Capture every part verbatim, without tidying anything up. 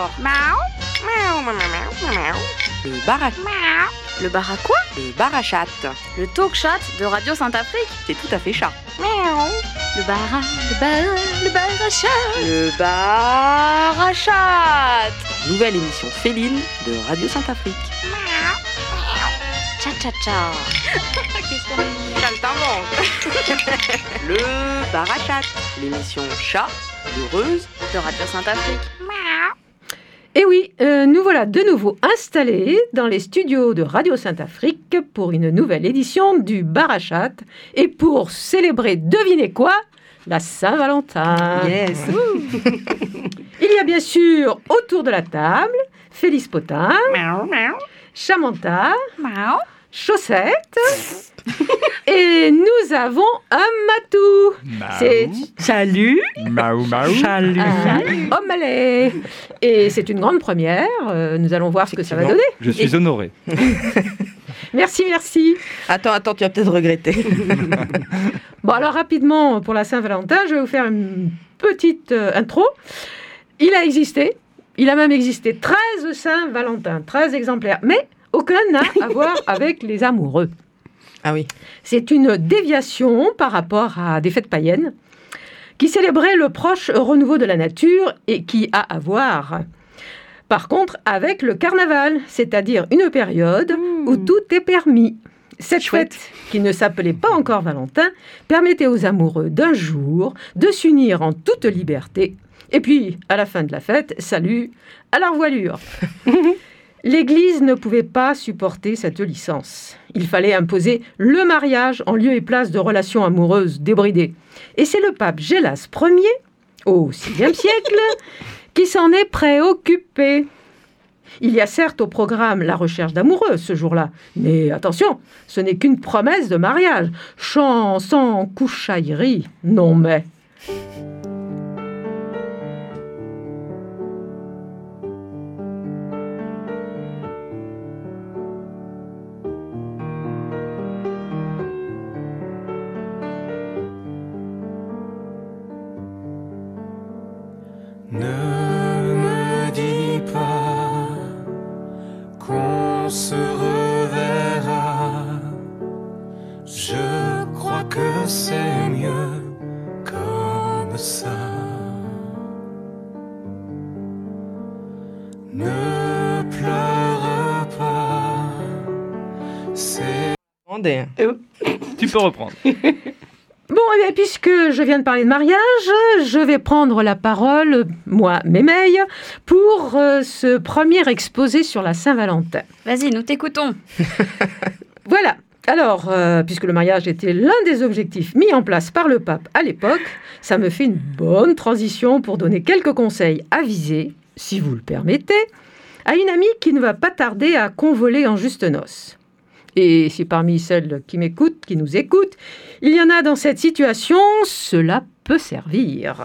alors. Miaou, miaou, miaou, miaou, miaou. Le bar à... Miaou. Le bar à quoi? Le bar à chatte. Le talk chat de Radio Saint-Afrique. C'est tout à fait chat. Miaou. Le bar à... Le bar... Le bar à chat. Le bar à chatte. Nouvelle émission féline de Radio Saint-Afrique. Miaou. Miaou. Cha cha cha. Qu'est-ce qu'on dit? Chat t'invente. Le bar à chatte. L'émission chat, heureuse de Radio Saint-Afrique. Miaou. Et oui, euh, nous voilà de nouveau installés dans les studios de Radio Saint-Afrique pour une nouvelle édition du Bar à Chatte et pour célébrer, devinez quoi, la Saint-Valentin. Yes. Il y a bien sûr autour de la table Félix Potin, Miaou, miaou. Samantha, Miaou. Chaussette et nous avons un matou. C'est Salut. Maou Maou. Salut. Un homme malais. Et c'est une grande première. Euh, nous allons voir ce que ça va donner. Je suis Et... honoré. Merci, merci. Attends, attends, tu vas peut-être regretter. Bon, alors rapidement, pour la Saint-Valentin, je vais vous faire une petite euh, intro. Il a existé, il a même existé treize Saint-Valentin, treize exemplaires, mais aucun n'a à voir avec les amoureux. Ah oui. C'est une déviation par rapport à des fêtes païennes qui célébraient le proche renouveau de la nature et qui a à voir, par contre, avec le carnaval, c'est-à-dire une période mmh. où tout est permis. Cette Chouette. fête, qui ne s'appelait pas encore Valentin, permettait aux amoureux d'un jour de s'unir en toute liberté. Et puis, à la fin de la fête, salut, à la revoilure. L'Église ne pouvait pas supporter cette licence. Il fallait imposer le mariage en lieu et place de relations amoureuses débridées. Et c'est le pape Gélas Ier, au sixième siècle, qui s'en est préoccupé. Il y a certes au programme la recherche d'amoureux ce jour-là, mais attention, ce n'est qu'une promesse de mariage. Chant sans couchaillerie, non mais... Ne me dis pas qu'on se reverra. Je crois que c'est mieux comme ça. Ne pleure pas. C'est... Tu peux reprendre. Bon, eh bien, puisque je viens de parler de mariage, je vais prendre la parole, moi, Mémeille, pour euh, ce premier exposé sur la Saint-Valentin. Vas-y, nous t'écoutons. Voilà. Alors, euh, puisque le mariage était l'un des objectifs mis en place par le pape à l'époque, ça me fait une bonne transition pour donner quelques conseils avisés, si vous le permettez, à une amie qui ne va pas tarder à convoler en juste noces. Et si parmi celles qui m'écoutent, qui nous écoutent, il y en a dans cette situation, cela peut servir.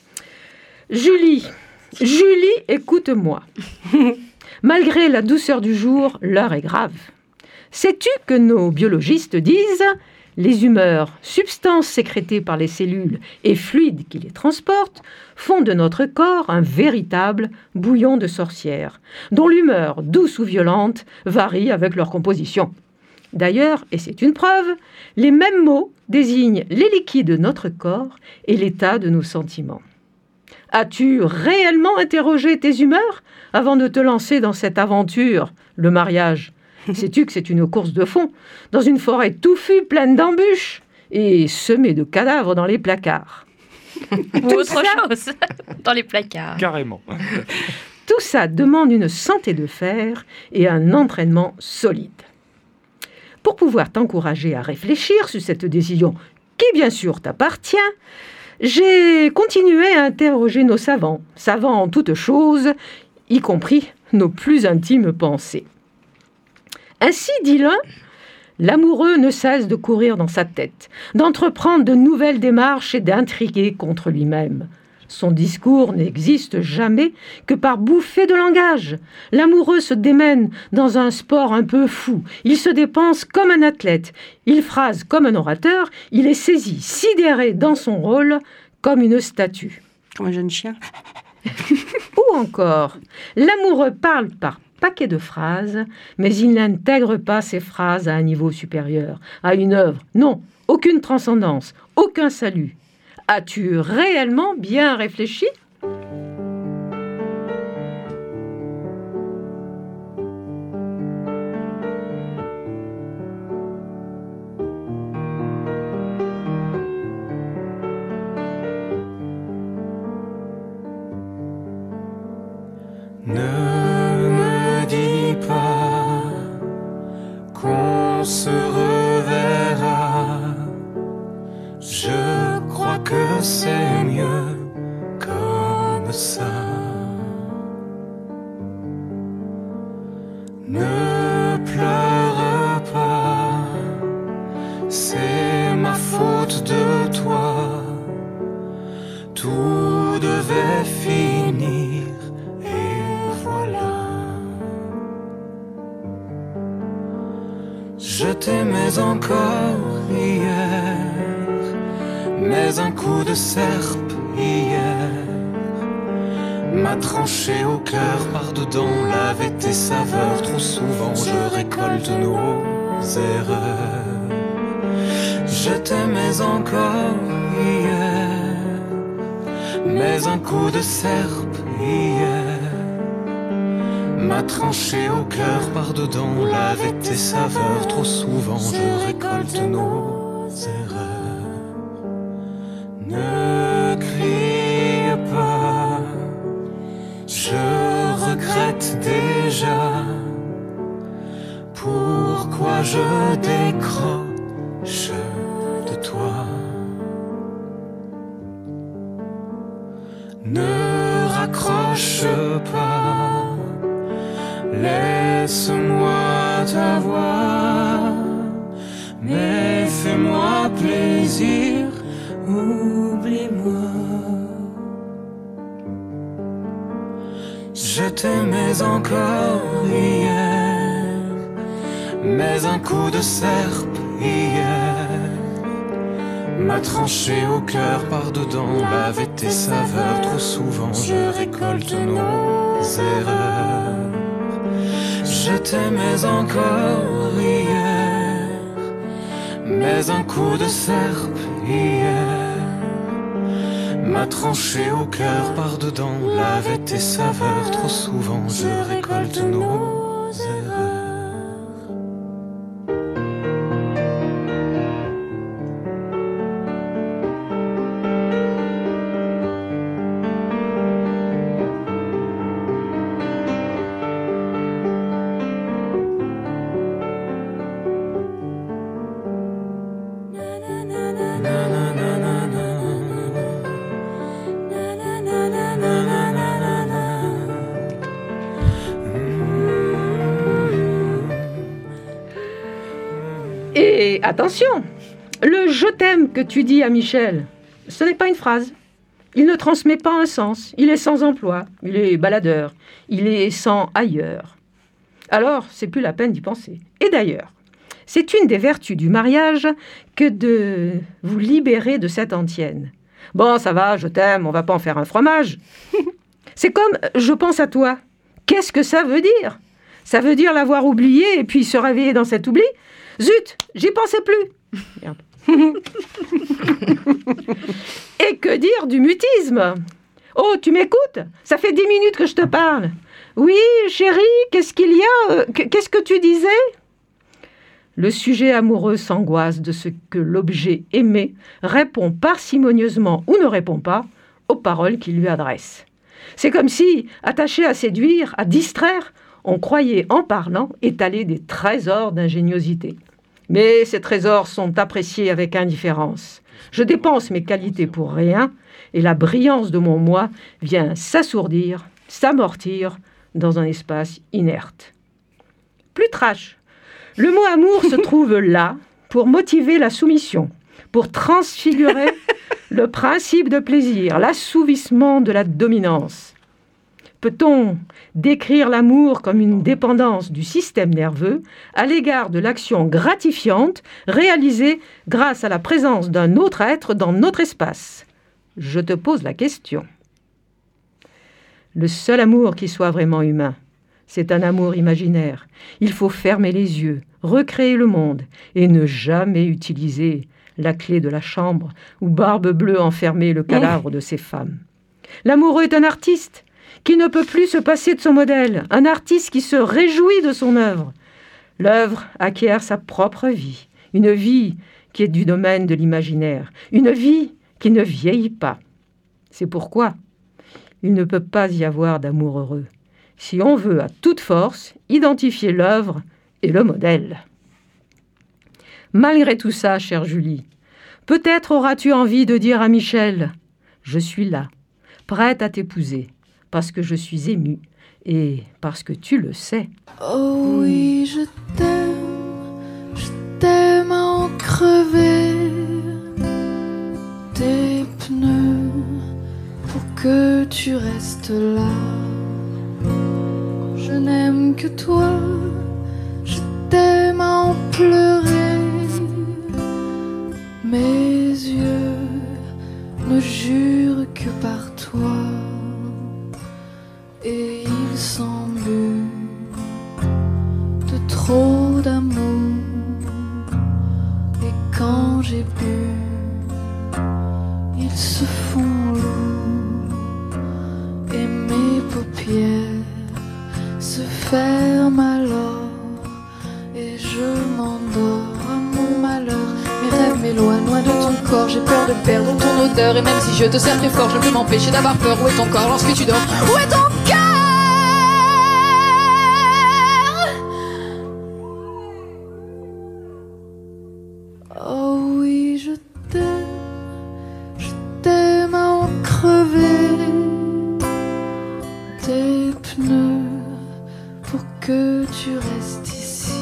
Julie, Julie, écoute-moi. Malgré la douceur du jour, l'heure est grave. Sais-tu que nos biologistes disent « Les humeurs, substances sécrétées par les cellules et fluides qui les transportent, font de notre corps un véritable bouillon de sorcière, dont l'humeur, douce ou violente, varie avec leur composition. » D'ailleurs, et c'est une preuve, les mêmes mots désignent les liquides de notre corps et l'état de nos sentiments. As-tu réellement interrogé tes humeurs avant de te lancer dans cette aventure, le mariage ? Sais-tu que c'est une course de fond, dans une forêt touffue pleine d'embûches et semée de cadavres dans les placards ? Ou autre chose, dans les placards. Carrément. Tout ça demande une santé de fer et un entraînement solide. Pour pouvoir t'encourager à réfléchir sur cette décision qui, bien sûr, t'appartient, j'ai continué à interroger nos savants, savants en toutes choses, y compris nos plus intimes pensées. Ainsi, dit l'un, l'amoureux ne cesse de courir dans sa tête, d'entreprendre de nouvelles démarches et d'intriguer contre lui-même. Son discours n'existe jamais que par bouffées de langage. L'amoureux se démène dans un sport un peu fou. Il se dépense comme un athlète. Il phrase comme un orateur. Il est saisi, sidéré dans son rôle, comme une statue. Comme un jeune chien. Ou encore, l'amoureux parle par paquet de phrases, mais il n'intègre pas ces phrases à un niveau supérieur, à une œuvre. Non, aucune transcendance, aucun salut. As-tu réellement bien réfléchi ? Ne me dis pas qu'on se reverra. Je crois que c'est mieux comme ça. Ne pleure pas, c'est ma faute de toi. Tout devait finir. Je t'aimais encore hier, mais un coup de serpe hier m'a tranché au cœur par dedans, lavé tes saveurs. Trop souvent je récolte nos erreurs. Je t'aimais encore hier, mais un coup de serpe hier m'a tranché au cœur par dedans, lavé tes saveurs. Trop souvent je récolte nos erreurs. Ne crie pas, je regrette déjà. Pourquoi je décroche de toi? Ne raccroche pas, laisse-moi t'avoir, mais fais-moi plaisir, oublie-moi. Je t'aimais encore hier, mais un coup de serpe hier m'a tranché au cœur par dedans, lavé tes saveurs. Trop souvent je récolte nos erreurs. Je t'aimais encore hier, mais un coup de serpe hier m'a tranché au cœur par dedans, lavé tes saveurs. Trop souvent je récolte nos erreurs. Et attention, le « je t'aime » que tu dis à Michel, ce n'est pas une phrase. Il ne transmet pas un sens. Il est sans emploi, il est baladeur, il est sans ailleurs. Alors, c'est plus la peine d'y penser. Et d'ailleurs, c'est une des vertus du mariage que de vous libérer de cette antienne. Bon, ça va, je t'aime, on va pas en faire un fromage. C'est comme « je pense à toi ». Qu'est-ce que ça veut dire ? Ça veut dire l'avoir oublié et puis se réveiller dans cet oubli ? Zut, j'y pensais plus. Merde. Et que dire du mutisme ? Oh, tu m'écoutes ? Ça fait dix minutes que je te parle. Oui, chérie, qu'est-ce qu'il y a ? Qu'est-ce que tu disais ? Le sujet amoureux s'angoisse de ce que l'objet aimé répond parcimonieusement ou ne répond pas aux paroles qu'il lui adresse. C'est comme si, attaché à séduire, à distraire, on croyait en parlant étaler des trésors d'ingéniosité. Mais ces trésors sont appréciés avec indifférence. Je dépense mes qualités pour rien et la brillance de mon moi vient s'assourdir, s'amortir dans un espace inerte. Plus trash, le mot amour se trouve là pour motiver la soumission, pour transfigurer le principe de plaisir, l'assouvissement de la dominance. Peut-on décrire l'amour comme une dépendance du système nerveux à l'égard de l'action gratifiante réalisée grâce à la présence d'un autre être dans notre espace ? Je te pose la question. Le seul amour qui soit vraiment humain, c'est un amour imaginaire. Il faut fermer les yeux, recréer le monde et ne jamais utiliser la clé de la chambre où Barbe Bleue enfermait le cadavre de ses femmes. L'amoureux est un artiste qui ne peut plus se passer de son modèle, un artiste qui se réjouit de son œuvre. L'œuvre acquiert sa propre vie, une vie qui est du domaine de l'imaginaire, une vie qui ne vieillit pas. C'est pourquoi il ne peut pas y avoir d'amour heureux, si on veut à toute force identifier l'œuvre et le modèle. Malgré tout ça, chère Julie, peut-être auras-tu envie de dire à Michel « Je suis là, prête à t'épouser, parce que je suis émue et parce que tu le sais. » Oh oui, je t'aime, je t'aime à en crever tes pneus pour que tu restes là. Je n'aime que toi, je t'aime à en pleurer. Mes yeux ne jurent que par toi et ils s'embuent de trop d'amour. Et quand j'ai bu, ils se font lourds et mes paupières se ferment alors et je m'endors à mon malheur. Mes rêves m'éloignent loin de ton corps, j'ai peur de perdre ton odeur. Et même si je te serre très fort, je ne peux m'empêcher d'avoir peur. Où est ton corps lorsque tu dors? Où est ton cœur? Oh oui, je t'aime, je t'aime à en crever tes pneus pour que tu restes ici.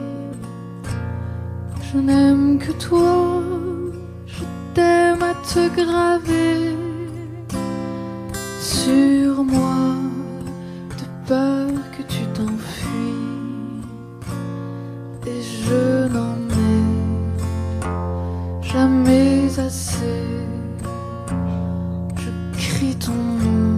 Je n'aime que toi, je t'aime à te graver sur moi, de peur que tu t'enfuis. Et je n'en ai jamais assez. Je crie ton nom,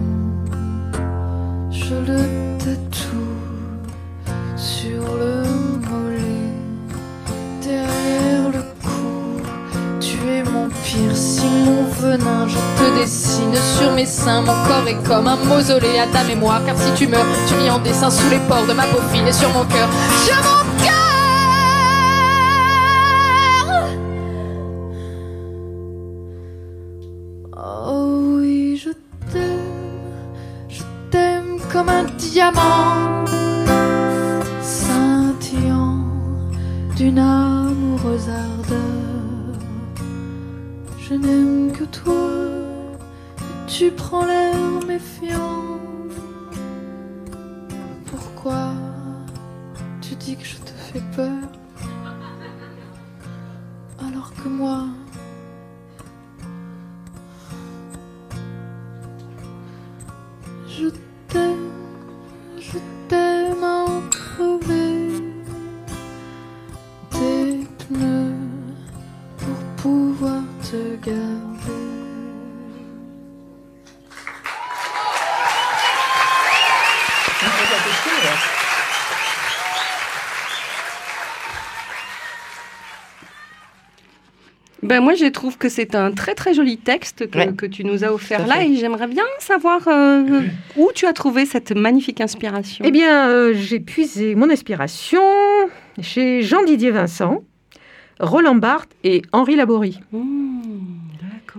je le tatoue sur le mollet, derrière le cou. Tu es mon piercing, mon venin, je te dessine sur mes seins. Mon corps est comme un mausolée à ta mémoire, car si tu meurs, tu mis en dessin sous les pores de ma peau fine et sur mon cœur. Sur mon cœur. Oh oui, je t'aime, je t'aime comme un diamant scintillant d'une amoureuse ardeur. Je n'aime que toi, et tu prends l'air méfiant. Pourquoi tu dis que je te fais peur, alors que moi, je t'aime, je t'aime à en crever tes pneus pour pouvoir te garder. Ben moi, je trouve que c'est un très très joli texte que, ouais. que tu nous as offert là, et j'aimerais bien savoir euh, où tu as trouvé cette magnifique inspiration. Eh bien, euh, j'ai puisé mon inspiration chez Jean-Didier Vincent, Roland Barthes et Henri Laborie. Mmh, d'accord.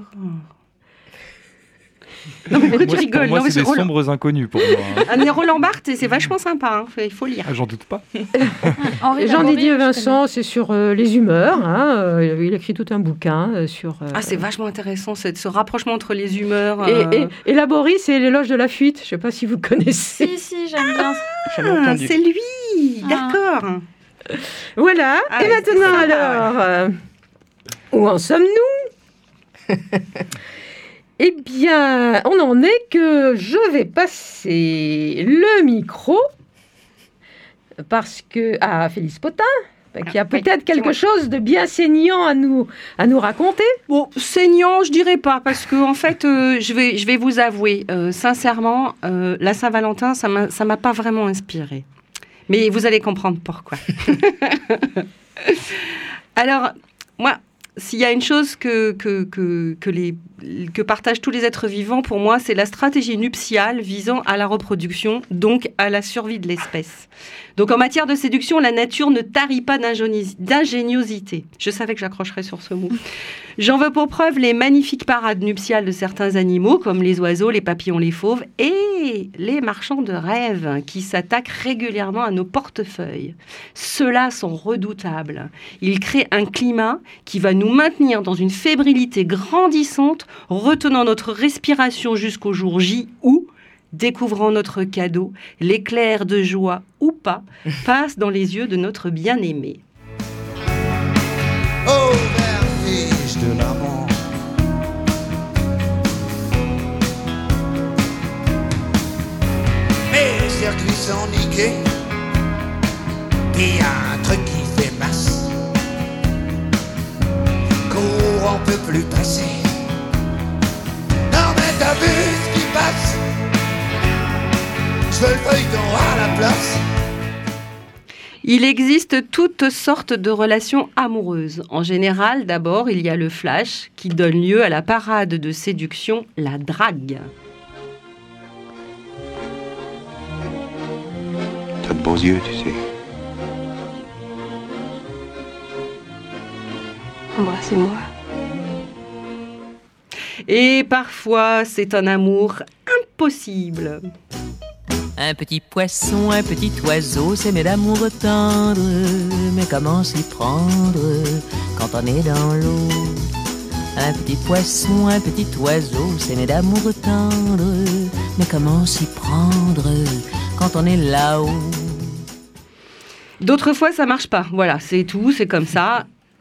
Non, mais pourquoi moi, tu rigoles? Pour moi, non, c'est des Roland... sombres inconnus pour moi. Hein. Ah, mais Roland Barthes, c'est vachement sympa, hein. Il faut lire. Ah, j'en doute pas. Jean-Didier Vincent, c'est sur euh, les humeurs. Hein, euh, il écrit tout un bouquin euh, sur... Euh, ah, c'est vachement intéressant, c'est ce rapprochement entre les humeurs. Euh... Et, et, et Laborie, c'est l'éloge de la fuite. Je ne sais pas si vous connaissez. Si, si, j'aime bien. Ah, c'est lui, ah. D'accord. Voilà, ah, et maintenant alors, euh, où en sommes-nous? Eh bien, on en est que je vais passer le micro parce que, à Félix Potin, Il y a peut-être quelque chose de bien saignant à nous, à nous raconter. Bon, saignant, je dirais pas, parce que en fait, euh, je vais, je vais vous avouer, euh, sincèrement, euh, la Saint-Valentin, ça m'a, ça m'a pas vraiment inspiré. Mais vous allez comprendre pourquoi. Alors, moi, s'il y a une chose que, que, que, que, les, que partagent tous les êtres vivants, pour moi, c'est la stratégie nuptiale visant à la reproduction, donc à la survie de l'espèce. Donc en matière de séduction, la nature ne tarit pas d'ingéniosité. Je savais que j'accrocherais sur ce mot. J'en veux pour preuve les magnifiques parades nuptiales de certains animaux, comme les oiseaux, les papillons, les fauves, et les marchands de rêves, qui s'attaquent régulièrement à nos portefeuilles. Ceux-là sont redoutables. Ils créent un climat qui va nous maintenir dans une fébrilité grandissante, retenant notre respiration jusqu'au jour J où, découvrant notre cadeau, l'éclair de joie ou pas passe dans les yeux de notre bien-aimé. Oh, vertige de l'amour. Mes circuits sont niqués. Il y a un truc qui fait masse. Courant peut plus passer. Non mais t'as vu ce qui passe? Je veux le feuilleton à la place. Il existe toutes sortes de relations amoureuses. En général, d'abord, il y a le flash qui donne lieu à la parade de séduction, la drague. T'as de beaux yeux, tu sais. Embrassez-moi. Et parfois, c'est un amour impossible. Un petit poisson, un petit oiseau, s'aimer d'amour tendre. Mais comment s'y prendre quand on est dans l'eau? Un petit poisson, un petit oiseau, s'aimer d'amour tendre. Mais comment s'y prendre quand on est là-haut? D'autres fois, ça marche pas. Voilà, c'est tout, c'est comme ça.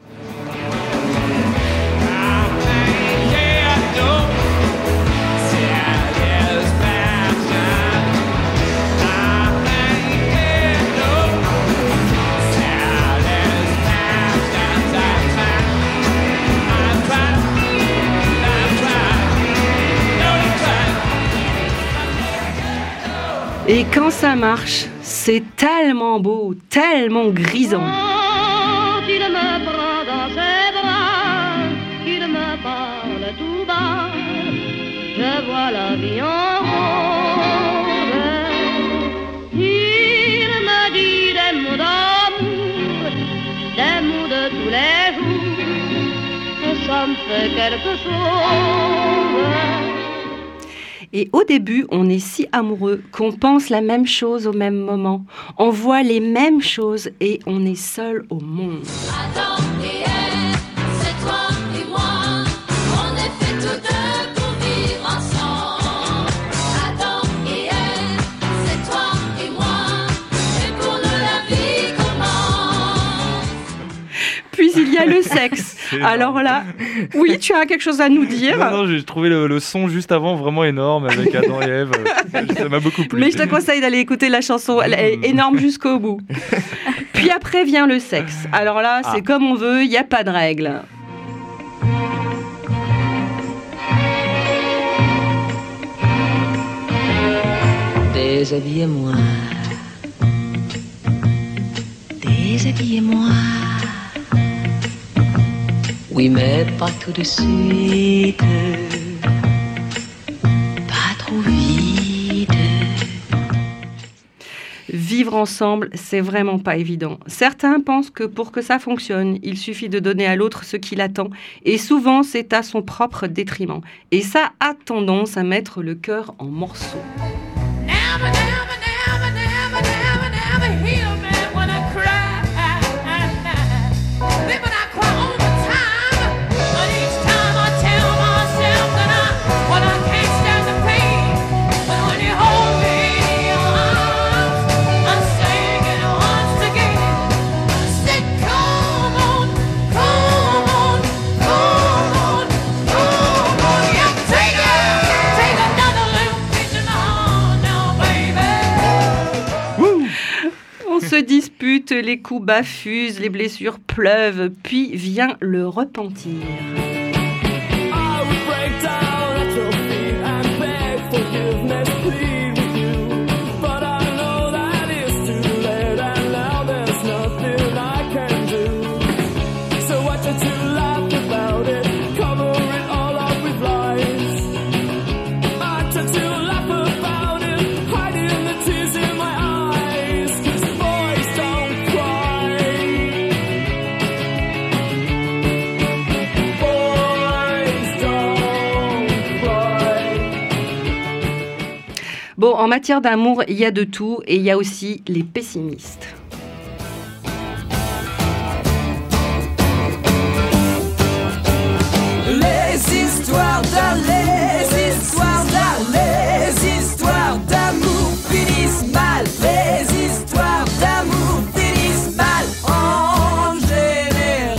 Et quand ça marche, c'est tellement beau, tellement grisant. Quand il me prend dans ses bras, qu'il me parle tout bas, je vois la vie en rose. Il me dit des mots d'amour, des mots de tous les jours, et ça me fait quelque chose. Et au début, on est si amoureux qu'on pense la même chose au même moment. On voit les mêmes choses et on est seul au monde. Adam et Ève, c'est toi et moi. On est fait tous deux pour vivre ensemble. Adam et Ève, c'est toi et moi. Et pour nous la vie commence. Puis il y a le sexe. Alors là, oui, tu as quelque chose à nous dire. Non, non, j'ai trouvé le, le son juste avant vraiment énorme avec Adam et Ève. Ça m'a beaucoup plu. Mais je te conseille d'aller écouter la chanson. Elle est énorme jusqu'au bout. Puis après vient le sexe. Alors là, c'est ah. comme on veut, il n'y a pas de règle. Déshabillez-moi. Déshabillez-moi. Oui, mais pas tout de suite, pas trop vite. Vivre ensemble, c'est vraiment pas évident. Certains pensent que pour que ça fonctionne, il suffit de donner à l'autre ce qu'il attend. Et souvent, c'est à son propre détriment. Et ça a tendance à mettre le cœur en morceaux. Never, never, never, never, never, never heal me when I cry. When I cry all the time, but each time I tell myself that I, well, I can't stand the pain. But when you hold me in your arms, I'm singing once again. Say, come on, come on, come on, come on. Yeah, take it, take another little piece of my heart. Toutes les coups bas fusent, les blessures pleuvent, puis vient le repentir. Bon, en matière d'amour, il y a de tout et il y a aussi les pessimistes. Les histoires d'amour, les histoires d'amour, les histoires d'amour finissent mal. Les histoires d'amour finissent mal en général.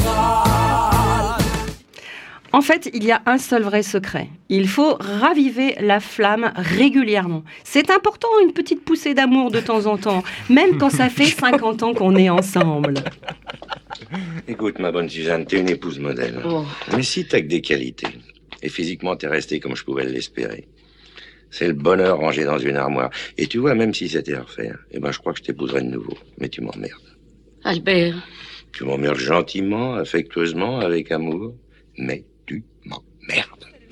En fait, il y a un seul vrai secret. Il faut raviver la flamme régulièrement. C'est important, une petite poussée d'amour de temps en temps, même quand ça fait cinquante ans qu'on est ensemble. Écoute, ma bonne Suzanne, t'es une épouse modèle. Oh. Mais si t'as que des qualités, et physiquement t'es restée comme je pouvais l'espérer, c'est le bonheur rangé dans une armoire. Et tu vois, même si c'était à refaire, eh ben je crois que je t'épouserais de nouveau. Mais tu m'emmerdes. Albert. Tu m'emmerdes gentiment, affectueusement, avec amour, mais tu m'emmerdes.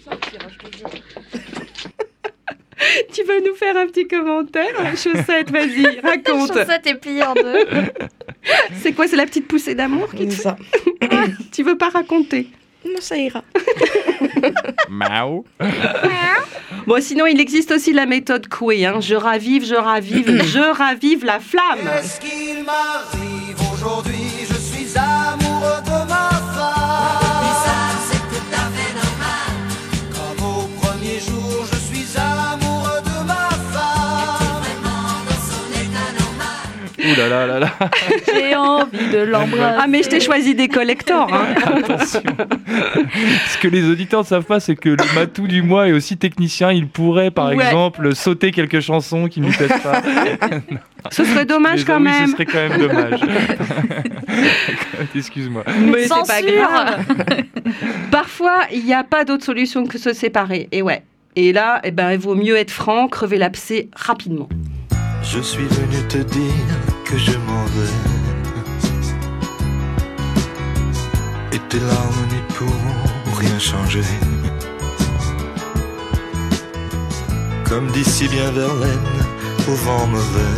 Tu vas nous faire un petit commentaire, Chaussette, vas-y, raconte. Chaussette est pliée en deux. C'est quoi, c'est la petite poussée d'amour qui te fait ça? Tu veux pas raconter? Non, ça ira. Mao. Bon, sinon, il existe aussi la méthode Coué. Hein. Je ravive, je ravive, je ravive la flamme. Qu'est-ce qu'il m'arrive aujourd'hui? Je suis amoureux de ma femme. Mais ça, c'est tout à fait normal. Comme au premier jour, je suis amoureux de ma femme. Es-tu vraiment dans son état normal? Ouh là là là là. J'ai envie de l'embrasser. Ah, mais je t'ai choisi des collectors. Hein. Attention. Ce que les auditeurs ne savent pas, c'est que le matou du mois est aussi technicien. Il pourrait, par Ouais. exemple, sauter quelques chansons qui ne nous plaisent pas. Ce serait dommage Mais quand oui, même. Ce serait quand même dommage. Excuse-moi. Mais c'est pas Censure. grave. Parfois, il n'y a pas d'autre solution que se séparer. Et ouais. Et là, eh ben, il vaut mieux être franc, crever l'abcès rapidement. Je suis venu te dire que je m'en vais. Et tes larmes n'y pourront rien changer. Comme dit si bien Verlaine, au vent mauvais.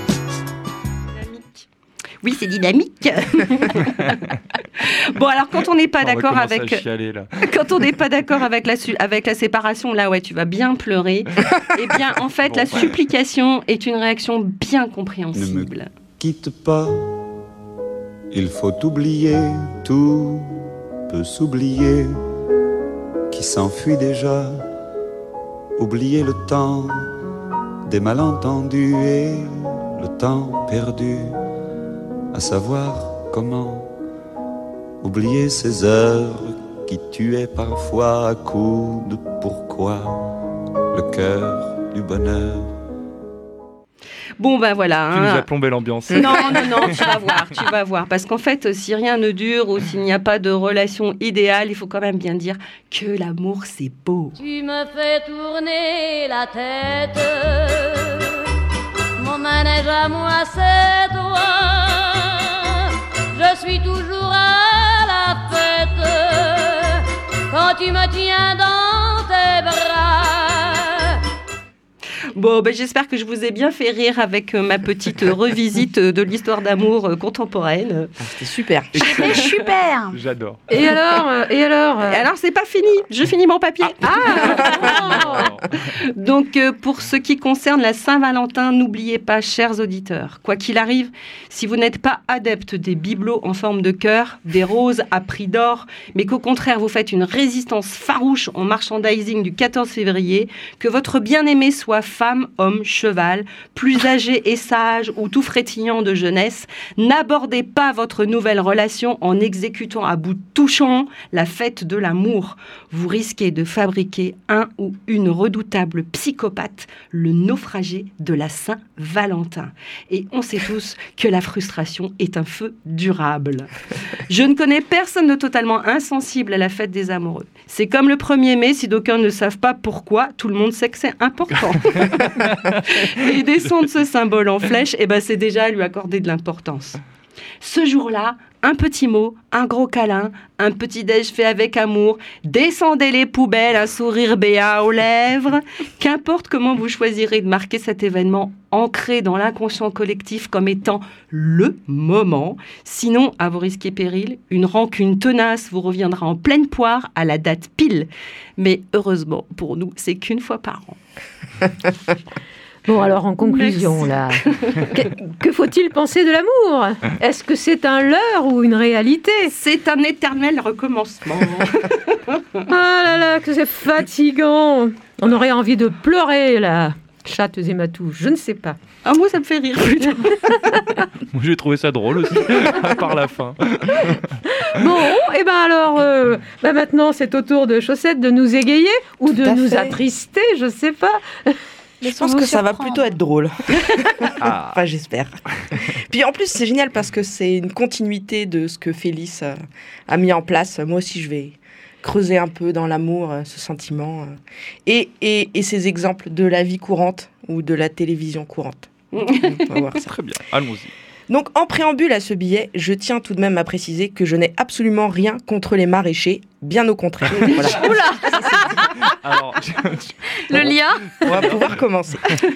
Oui, c'est dynamique. Bon, alors quand on n'est pas On va d'accord commencer avec, à chialer, là. quand on n'est pas d'accord avec la su- avec la séparation, là, ouais, tu vas bien pleurer. Eh bien, en fait, Bon, la ouais. supplication est une réaction bien compréhensible. Quitte pas, il faut oublier, tout peut s'oublier, qui s'enfuit déjà, oublier le temps des malentendus et le temps perdu, à savoir comment oublier ces heures qui tuaient parfois à coups de pourquoi le cœur du bonheur. Bon, ben voilà. Tu hein. nous as plombé l'ambiance. Non, non, non, tu vas voir, tu vas voir. Parce qu'en fait, si rien ne dure ou s'il n'y a pas de relation idéale, il faut quand même bien dire que l'amour, c'est beau. Tu me fais tourner la tête. Mon manège à moi, c'est toi. Je suis toujours à la fête quand tu me tiens dans tes bras. Bon, ben, j'espère que je vous ai bien fait rire avec euh, ma petite euh, revisite euh, de l'histoire d'amour euh, contemporaine. C'était super. C'était super. J'adore. Et alors euh, Et alors euh, Et alors, c'est pas fini. Je finis mon papier. Ah Donc, euh, pour ce qui concerne la Saint-Valentin, n'oubliez pas, chers auditeurs, quoi qu'il arrive, si vous n'êtes pas adepte des bibelots en forme de cœur, des roses à prix d'or, mais qu'au contraire, vous faites une résistance farouche au merchandising du quatorze février, que votre bien-aimé soit femme femme, homme, cheval, plus âgé et sage ou tout frétillant de jeunesse, n'abordez pas votre nouvelle relation en exécutant à bout touchant la fête de l'amour. Vous risquez de fabriquer un ou une redoutable psychopathe, le naufragé de la Saint-Valentin. Et on sait tous que la frustration est un feu durable. Je ne connais personne de totalement insensible à la fête des amoureux. C'est comme le premier mai, si d'aucuns ne savent pas pourquoi, tout le monde sait que c'est important. Et descendre ce symbole en flèche, eh ben, c'est déjà à lui accorder de l'importance. Ce jour-là, un petit mot, un gros câlin, un petit déj fait avec amour, descendez les poubelles, un sourire béat aux lèvres. Qu'importe comment vous choisirez de marquer cet événement ancré dans l'inconscient collectif comme étant le moment. Sinon, à vos risques et périls, une rancune tenace vous reviendra en pleine poire à la date pile. Mais heureusement, pour nous, c'est qu'une fois par an. Bon, alors en conclusion, là, que, que faut-il penser de l'amour ? Est-ce que c'est un leurre ou une réalité ? C'est un éternel recommencement. Ah là là, que c'est fatigant. On aurait envie de pleurer, là. Chattes et matous, je ne sais pas. Ah, moi, ça me fait rire. Moi, j'ai trouvé ça drôle aussi, à part la fin. Bon, et ben alors, euh, bah maintenant, c'est au tour de Chaussette de nous égayer ou de nous attrister, je ne sais pas. Je pense que ça va plutôt être drôle. Ah. Enfin, j'espère. Puis en plus, c'est génial parce que c'est une continuité de ce que Félix euh, a mis en place. Moi aussi, je vais creuser un peu dans l'amour, euh, ce sentiment. Euh, et, et, et ces exemples de la vie courante ou de la télévision courante. On va voir ça. Très bien, allons-y. Donc, en préambule à ce billet, je tiens tout de même à préciser que je n'ai absolument rien contre les maraîchers, bien au contraire. Voilà. Oula. Alors, Le lien. On va pouvoir commencer.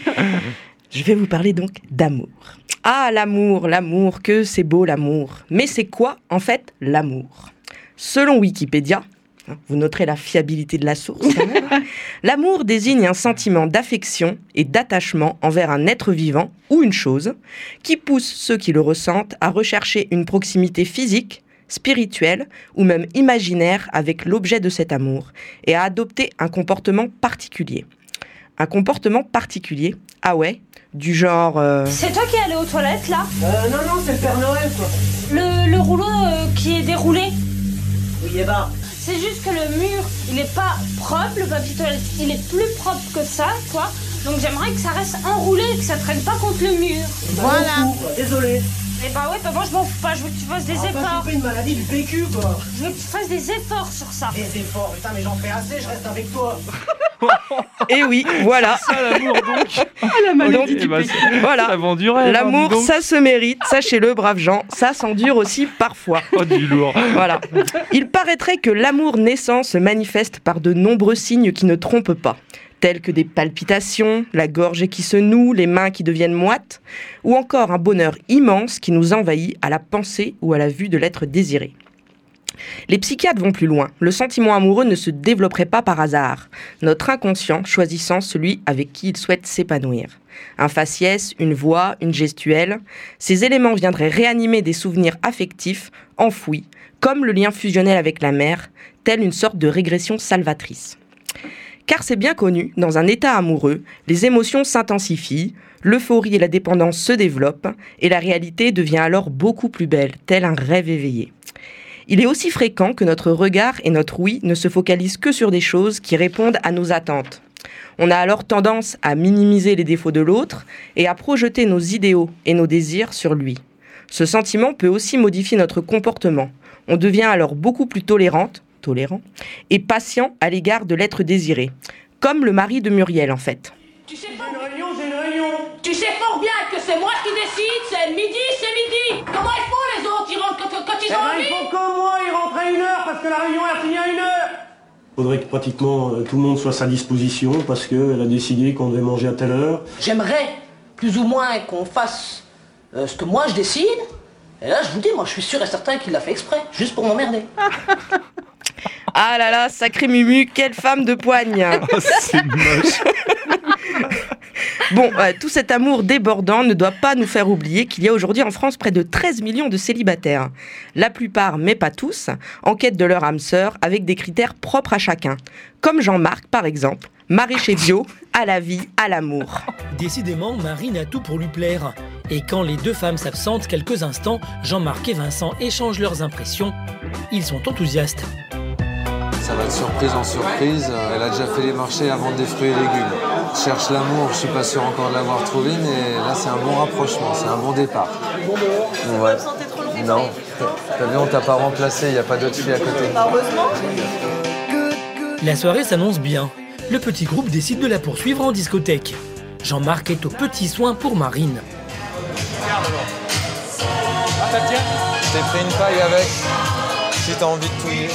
Je vais vous parler donc d'amour. Ah, l'amour, l'amour, que c'est beau l'amour. Mais c'est quoi, en fait, l'amour ? Selon Wikipédia, vous noterez la fiabilité de la source, l'amour désigne un sentiment d'affection et d'attachement envers un être vivant ou une chose qui pousse ceux qui le ressentent à rechercher une proximité physique, spirituelle ou même imaginaire avec l'objet de cet amour et à adopter un comportement particulier. Un comportement particulier, ah ouais, du genre... Euh... C'est toi qui es allé aux toilettes, là ? Euh, non, non, c'est le Père Noël, quoi. Le, le rouleau euh, qui est déroulé ? Oui, et bah. C'est juste que le mur, il est pas propre, le papier toilette, il est plus propre que ça, quoi. Donc j'aimerais que ça reste enroulé et que ça traîne pas contre le mur. Voilà. Désolé. Et bah ouais, bah moi je m'en fous pas, je veux que tu fasses des Ah, efforts. pas une maladie du P Q, quoi. Je veux que tu fasses des efforts sur ça. Des efforts, putain, mais j'en fais assez, je reste avec toi. Et oui, voilà. C'est ça l'amour donc. Ah, la maladie Donc, du bah, P Q. voilà. Ça vend du rêve. L'amour, hein, dis donc. ça se mérite, sachez-le, braves gens, ça s'endure aussi parfois. Oh, du lourd. Voilà. Il paraîtrait que l'amour naissant se manifeste par de nombreux signes qui ne trompent pas, tels que des palpitations, la gorge qui se noue, les mains qui deviennent moites, ou encore un bonheur immense qui nous envahit à la pensée ou à la vue de l'être désiré. Les psychiatres vont plus loin. Le sentiment amoureux ne se développerait pas par hasard, notre inconscient choisissant celui avec qui il souhaite s'épanouir. Un faciès, une voix, une gestuelle, ces éléments viendraient réanimer des souvenirs affectifs enfouis, comme le lien fusionnel avec la mère, telle une sorte de régression salvatrice. Car c'est bien connu, dans un état amoureux, les émotions s'intensifient, l'euphorie et la dépendance se développent, et la réalité devient alors beaucoup plus belle, tel un rêve éveillé. Il est aussi fréquent que notre regard et notre oui ne se focalisent que sur des choses qui répondent à nos attentes. On a alors tendance à minimiser les défauts de l'autre et à projeter nos idéaux et nos désirs sur lui. Ce sentiment peut aussi modifier notre comportement. On devient alors beaucoup plus tolérante, tolérant et patient à l'égard de l'être désiré, comme le mari de Muriel en fait. Tu sais pas... Une réunion, c'est une réunion. Tu sais fort bien que c'est moi qui décide, c'est le midi, c'est midi. Comment ils font les autres? Ils rentrent quand, quand ils ont envie? Eh ben, ils font comme moi, ils rentrent à une heure parce que la réunion a fini à une heure. Il faudrait que pratiquement euh, tout le monde soit à sa disposition parce qu'elle a décidé qu'on devait manger à telle heure. J'aimerais plus ou moins qu'on fasse euh, ce que moi je décide. Et là, je vous dis, moi je suis sûr et certain qu'il l'a fait exprès, juste pour m'emmerder. Ah là là, sacré Mumu, quelle femme de poigne. Oh, c'est moche. Bon, euh, tout cet amour débordant ne doit pas nous faire oublier qu'il y a aujourd'hui en France près de treize millions de célibataires. La plupart, mais pas tous, en quête de leur âme sœur avec des critères propres à chacun. Comme Jean-Marc, par exemple, Maraîcher bio, à la vie, à l'amour. Décidément, Marine a tout pour lui plaire. Et quand les deux femmes s'absentent quelques instants, Jean-Marc et Vincent échangent leurs impressions. Ils sont enthousiastes. Ça va de surprise en surprise. Elle a déjà fait les marchés à vendre des fruits et légumes. Je cherche l'amour, je suis pas sûr encore de l'avoir trouvé, mais là c'est un bon rapprochement, c'est un bon départ. Ouais. Non. T'as vu, on t'a pas remplacé, il n'y a pas d'autres filles à côté. Heureusement. La soirée s'annonce bien. Le petit groupe décide de la poursuivre en discothèque. Jean-Marc est aux petits soins pour Marine. Ah, t'as tiens. Je t'ai pris une paille avec, si t'as envie de touiller.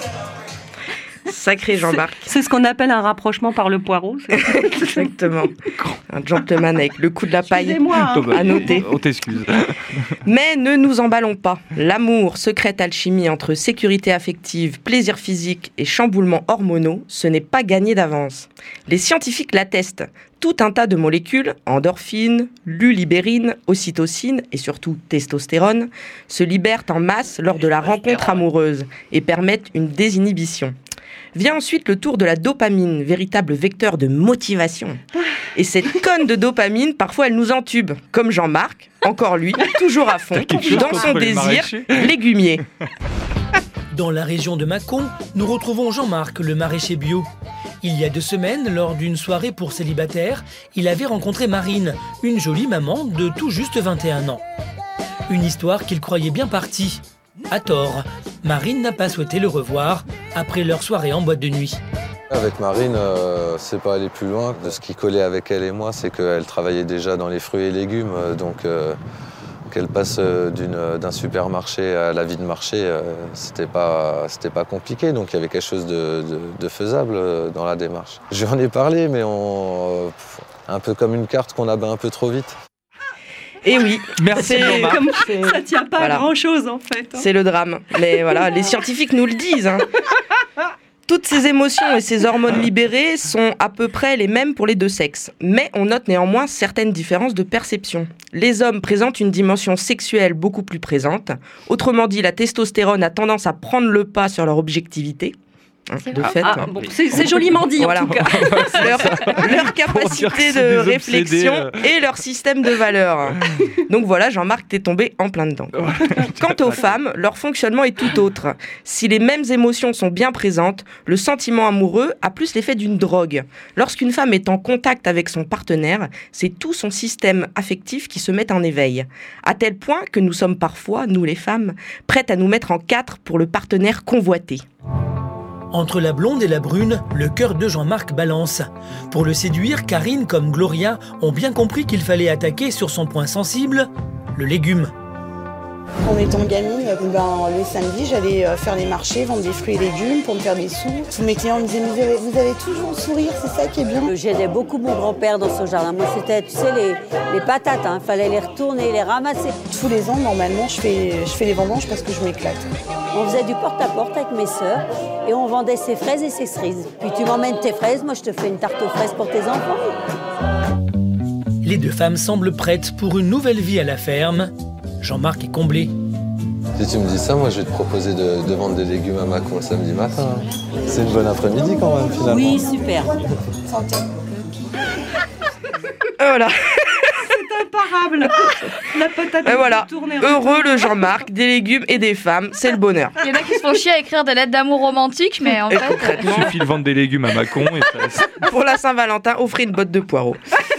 Sacré Jean-Marc. C'est, c'est ce qu'on appelle un rapprochement par le poireau. C'est... Exactement. Un gentleman avec le coup de la paille. Excusez-moi, hein. À noter. On t'excuse. Mais ne nous emballons pas. L'amour, secrète alchimie entre sécurité affective, plaisir physique et chamboulements hormonaux, ce n'est pas gagné d'avance. Les scientifiques l'attestent. Tout un tas de molécules, endorphines, lulibérine, ocytocine et surtout testostérone, se libèrent en masse lors de la rencontre amoureuse et permettent une désinhibition. Vient ensuite le tour de la dopamine, véritable vecteur de motivation. Et cette conne de dopamine, parfois elle nous entube, comme Jean-Marc, encore lui, toujours à fond, dans son désir légumier. Dans la région de Mâcon, nous retrouvons Jean-Marc, le maraîcher bio. Il y a deux semaines, lors d'une soirée pour célibataires, il avait rencontré Marine, une jolie maman de tout juste vingt et un ans. Une histoire qu'il croyait bien partie. À tort, Marine n'a pas souhaité le revoir après leur soirée en boîte de nuit. Avec Marine, euh, c'est pas aller plus loin. De ce qui collait avec elle et moi, c'est qu'elle travaillait déjà dans les fruits et légumes, euh, donc euh, qu'elle passe euh, d'une, d'un supermarché à la vie de marché, euh, c'était pas, c'était pas compliqué, donc il y avait quelque chose de, de, de faisable euh, dans la démarche. J'en ai parlé, mais on, euh, un peu comme une carte qu'on abat un peu trop vite. Et oui, merci c'est, comme c'est... ça tient pas voilà. à grand chose en fait. Hein. C'est le drame. Mais voilà, les scientifiques nous le disent. Hein. Toutes ces émotions et ces hormones libérées sont à peu près les mêmes pour les deux sexes. Mais on note néanmoins certaines différences de perception. Les hommes présentent une dimension sexuelle beaucoup plus présente. Autrement dit, la testostérone a tendance à prendre le pas sur leur objectivité. De fait, ah, ah, bon, c'est, c'est joliment dit voilà. en tout cas. leur, leur capacité de réflexion euh... et leur système de valeurs. Donc voilà, Jean-Marc, t'es tombé en plein dedans. Quant aux femmes, leur fonctionnement est tout autre. Si les mêmes émotions sont bien présentes, le sentiment amoureux a plus l'effet d'une drogue. Lorsqu'une femme est en contact avec son partenaire, c'est tout son système affectif qui se met en éveil. À tel point que nous sommes parfois, nous les femmes, prêtes à nous mettre en quatre pour le partenaire convoité. Entre la blonde et la brune, le cœur de Jean-Marc balance. Pour le séduire, Karine comme Gloria ont bien compris qu'il fallait attaquer sur son point sensible, le légume. En étant gamine, ben, les samedis, j'allais faire les marchés, vendre des fruits et légumes pour me faire des sous. Tous mes clients me disaient, vous avez, vous avez toujours le sourire, c'est ça qui est bien. J'aidais beaucoup mon grand-père dans son jardin. Moi, c'était, tu sais, les, les patates, il hein. fallait les retourner, les ramasser. Tous les ans, normalement, je fais, je fais les vendanges parce que je m'éclate. On faisait du porte-à-porte avec mes sœurs et on vendait ses fraises et ses cerises. Puis tu m'emmènes tes fraises, moi je te fais une tarte aux fraises pour tes enfants. Les deux femmes semblent prêtes pour une nouvelle vie à la ferme. Jean-Marc est comblé. Si tu me dis ça, moi je vais te proposer de, de vendre des légumes à Mâcon le samedi matin. C'est une bonne après-midi quand même finalement. Oui, super. Voilà. C'est imparable. La patate. Et voilà. Heureux le Jean-Marc, des légumes et des femmes, c'est le bonheur. Il y en a qui se font chier à écrire des lettres d'amour romantiques, mais en et fait... Il suffit de vendre des légumes à Mâcon et ça... Pour la Saint-Valentin, offrez une botte de poireaux.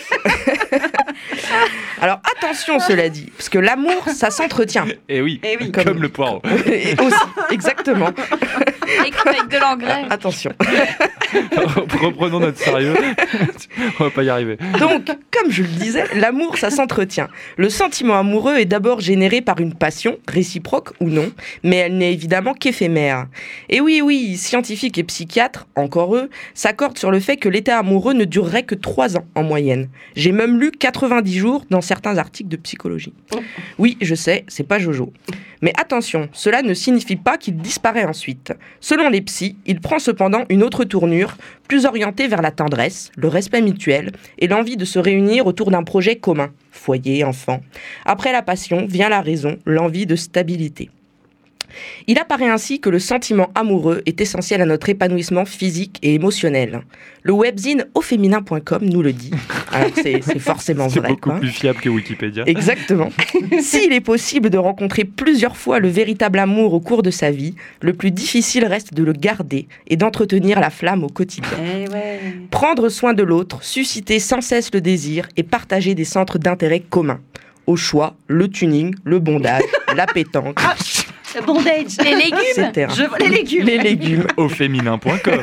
Alors attention, cela dit, parce que l'amour, ça s'entretient. Et oui, et oui. Comme... comme le poireau. Et aussi, exactement. Et avec de l'engrais. Attention. Reprenons notre sérieux. On va pas y arriver. Donc, comme je le disais, l'amour, ça s'entretient. Le sentiment amoureux est d'abord généré par une passion, réciproque ou non, mais elle n'est évidemment qu'éphémère. Et oui, oui, scientifiques et psychiatres, encore eux, s'accordent sur le fait que l'état amoureux ne durerait que trois ans en moyenne. J'ai même lu quatre-vingt-dix jours dans certains articles de psychologie. Oui, je sais, c'est pas Jojo. Mais attention, cela ne signifie pas qu'il disparaît ensuite. Selon les psys, il prend cependant une autre tournure, plus orientée vers la tendresse, le respect mutuel et l'envie de se réunir autour d'un projet commun, foyer, enfant. Après la passion vient la raison, l'envie de stabilité. Il apparaît ainsi que le sentiment amoureux est essentiel à notre épanouissement physique et émotionnel. Le webzine au féminin point com nous le dit. Alors c'est, c'est forcément C'est vrai. beaucoup quoi. plus fiable que Wikipédia. Exactement. S'il est possible de rencontrer plusieurs fois le véritable amour au cours de sa vie, le plus difficile reste de le garder et d'entretenir la flamme au quotidien. Eh ouais. Prendre soin de l'autre, susciter sans cesse le désir et partager des centres d'intérêt communs. Au choix, le tuning, le bondage, la pétanque. Le bondage. Les légumes. et cetera. Je veux les légumes. Les légumes. Au féminin point com.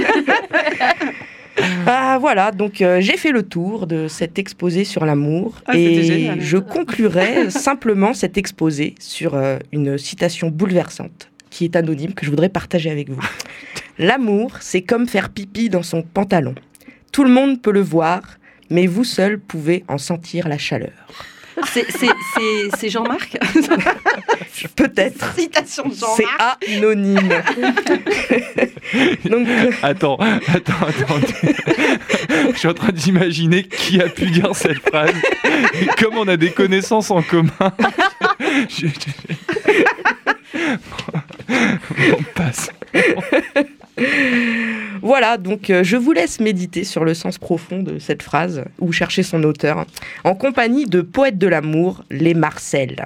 Ah voilà, donc euh, j'ai fait le tour de cet exposé sur l'amour Ah, c'était et génial. je conclurai simplement cet exposé sur euh, une citation bouleversante qui est anonyme que je voudrais partager avec vous. L'amour, c'est comme faire pipi dans son pantalon. Tout le monde peut le voir, mais vous seul pouvez en sentir la chaleur. C'est, c'est, c'est, c'est Jean-Marc. Peut-être. Citation de C'est Jean-Marc. anonyme. Donc, Attends, attends, attends. Je suis en train d'imaginer qui a pu dire cette phrase. Et comme on a des connaissances en commun. Je- je- On passe. Voilà, donc euh, je vous laisse méditer sur le sens profond de cette phrase, ou chercher son auteur, en compagnie de poètes de l'amour, les Marcel.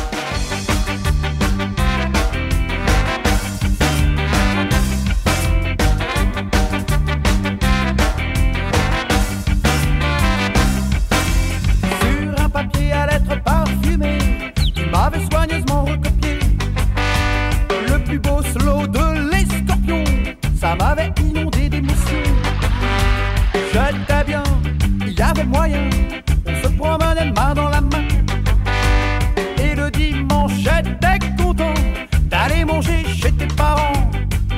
Sur un papier à lettres parfumées, tu m'avais soigneusement recopié le plus beau slow de les Scorpions. Ça m'avait inondé d'émotions. J'étais bien, il y avait moyen. On se promenait main dans la main. Et le dimanche, j'étais content d'aller manger chez tes parents.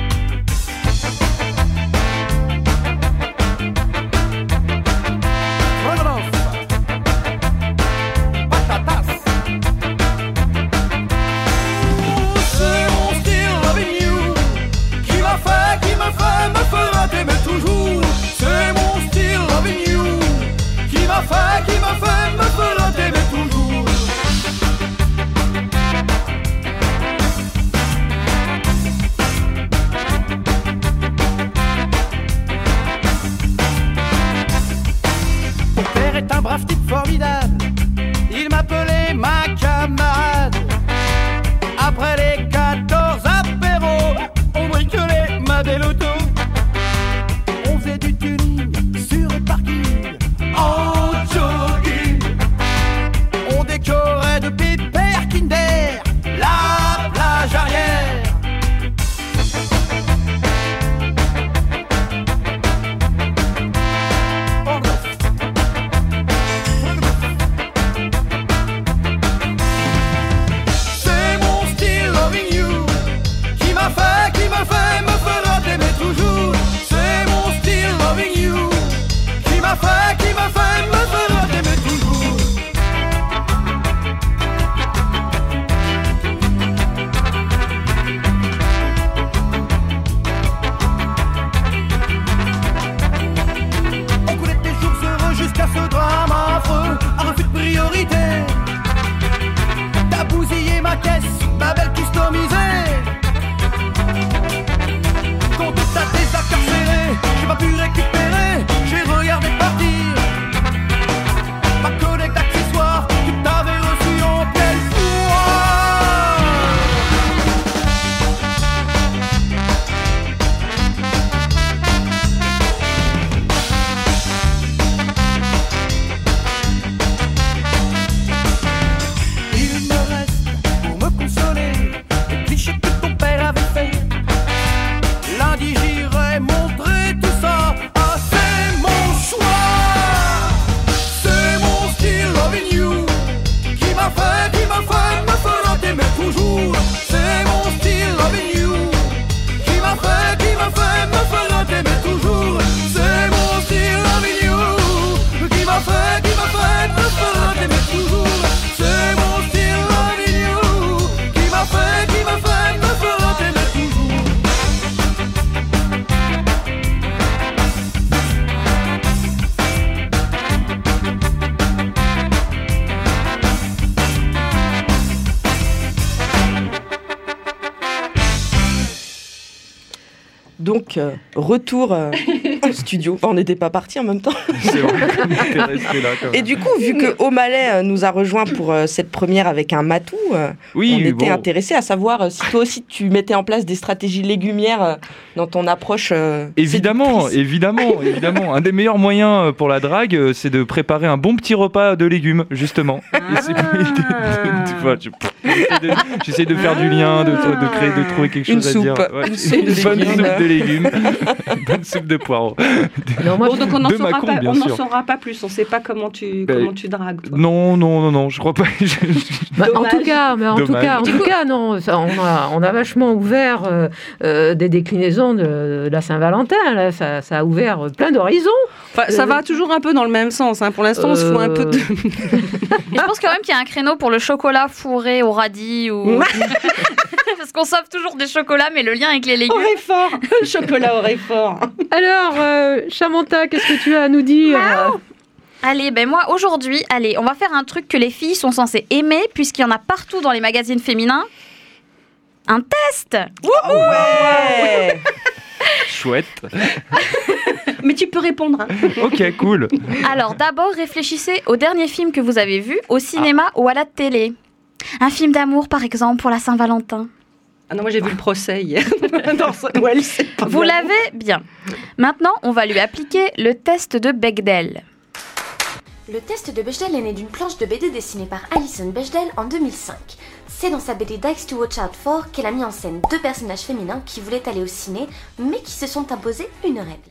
Stroganoff, patatas. Oh, c'est mon style loving you qui m'a fait, qui m'a fait, me fera t'aimer toujours. C'est mon style loving you qui m'a fait, qui m'a fait, me fera t'aimer toujours. Ton père est un brave type formidable. Il m'appelait ma camarade. Après les quatorze apéros, on bricolait ma belle auto. On faisait du tuning sur le parking en jogging. On décorait de pépères Kinder la plage arrière. C'est mon style loving you qui m'a fait, qui m'a fait, me fera t'aimer toujours. C'est mon style loving you qui m'a fait, qui m'a fait, me fera t'aimer toujours. On coulait des jours heureux jusqu'à ce drame affreux, un refus de priorité. T'as bousillé ma caisse, ma belle customisée. Quand tout à tes incarcérés, j'ai pas pu récupérer, j'ai regardé partir ma collecte d'accessoires que t'avais reçu en pleine foire. Il me reste pour me consoler des clichés Donc, euh, retour euh, au studio. On n'était pas partis en même temps. C'est vrai qu'on était restés là, quand même. Et du coup, vu que O'Malley euh, nous a rejoint pour euh, cette première avec un matou, euh, Oui, on était bon. intéressés à savoir euh, si toi aussi tu mettais en place des stratégies légumières euh, dans ton approche. euh, Évidemment, séductrice. évidemment, évidemment. Un des meilleurs moyens euh, pour la drague, euh, c'est de préparer un bon petit repas de légumes, justement. Et c'est- tu vois, je- j'essaie de, j'essaie de faire du lien, de, de créer, de trouver quelque Une chose à dire. soupe, une soupe de bonne légumes. soupe de légumes, une bonne soupe de poireaux. Non, moi, Bon, donc on n'en de saura, Macron, pas, bien on n'en sûr. saura pas plus. On ne sait pas comment tu, Ben, comment tu dragues, toi. Non, non, non, non, je crois pas. Je- Bah, en Dommage. tout cas, mais en tout Dommage. cas, en tout cas, non, ça, on a, on a vachement ouvert euh, euh, des déclinaisons de, de la Saint-Valentin. Là, ça, ça a ouvert plein d'horizons. Enfin, ça Euh, va toujours un peu dans le même sens. Hein. Pour l'instant, on se fout un peu de... Mais je pense quand même qu'il y a un créneau pour le chocolat fourré au radis ou... Parce qu'on sauve toujours des chocolats, mais le lien avec les légumes... Au réfort. Chocolat au réfort. Alors, euh, Samantha, qu'est-ce que tu as à nous dire? Allez, ben moi aujourd'hui, allez, on va faire un truc que les filles sont censées aimer puisqu'il y en a partout dans les magazines féminins. Un test. Ouais. Chouette. Mais tu peux répondre. Hein. Ok, cool. Alors d'abord, réfléchissez au dernier film que vous avez vu au cinéma ou à la télé. Un film d'amour, par exemple, pour la Saint-Valentin. Ah non, moi j'ai vu le procès hier. Dans Sunwell, c'est pas Vous vrai. l'avez bien. Maintenant, on va lui appliquer le test de Bechdel. Le test de Bechdel est né d'une planche de B D dessinée par Alison Bechdel en deux mille cinq. C'est dans sa B D Dykes to Watch Out For qu'elle a mis en scène deux personnages féminins qui voulaient aller au ciné, mais qui se sont imposés une règle.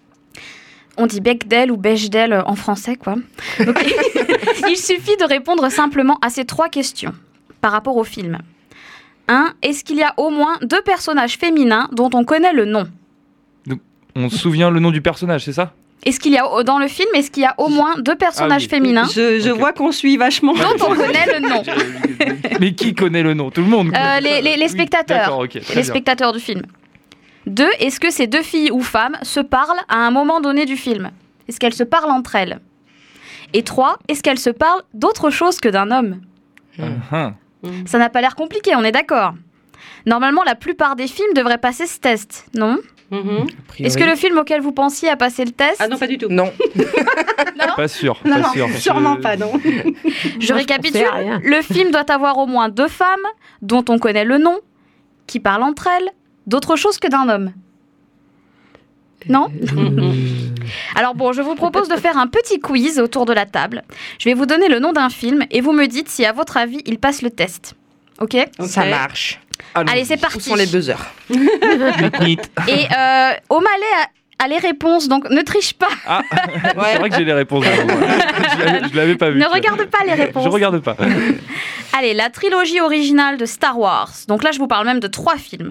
On dit Bechdel ou Bechdel en français, quoi. Donc, il suffit de répondre simplement à ces trois questions par rapport au film. un. Est-ce qu'il y a au moins deux personnages féminins dont on connaît le nom? Donc, on se souvient le nom du personnage, c'est ça? Est-ce qu'il y a, dans le film, est-ce qu'il y a au moins deux personnages Ah oui. féminins Je, je Ok. vois qu'on suit vachement. dont on connaît le nom? Mais qui connaît le nom? Tout le monde. Euh, les, les- les Oui, spectateurs. d'accord, ok, très les bien. spectateurs du film. deux. Est-ce que ces deux filles ou femmes se parlent à un moment donné du film? Est-ce qu'elles se parlent entre elles? Et trois. Est-ce qu'elles se parlent d'autre chose que d'un homme? Ah, Ça n'a pas l'air compliqué, on est d'accord. Normalement, la plupart des films devraient passer ce test, non? Mhm. Est-ce que le film auquel vous pensiez a passé le test? Ah non, pas du tout. Non. Pas sûr, Non, pas non, sûr. sûrement Je- pas, non. Je Moi, récapitule. pensais à rien. Le film doit avoir au moins deux femmes dont on connaît le nom, qui parlent entre elles, d'autre chose que d'un homme. Non? Alors bon, je vous propose de faire un petit quiz autour de la table. Je vais vous donner le nom d'un film et vous me dites si à votre avis il passe le test. Ok? Ça marche. Allez, c'est Où parti. sont les buzzers? Et euh, O'Malley a, a les réponses, donc ne triche pas. Ah, c'est vrai que j'ai les réponses. avant, moi. Je l'avais- je l'avais pas vu. Ne regarde pas les réponses. Je regarde pas. Allez, la trilogie originale de Star Wars. Donc là, je vous parle même de trois films.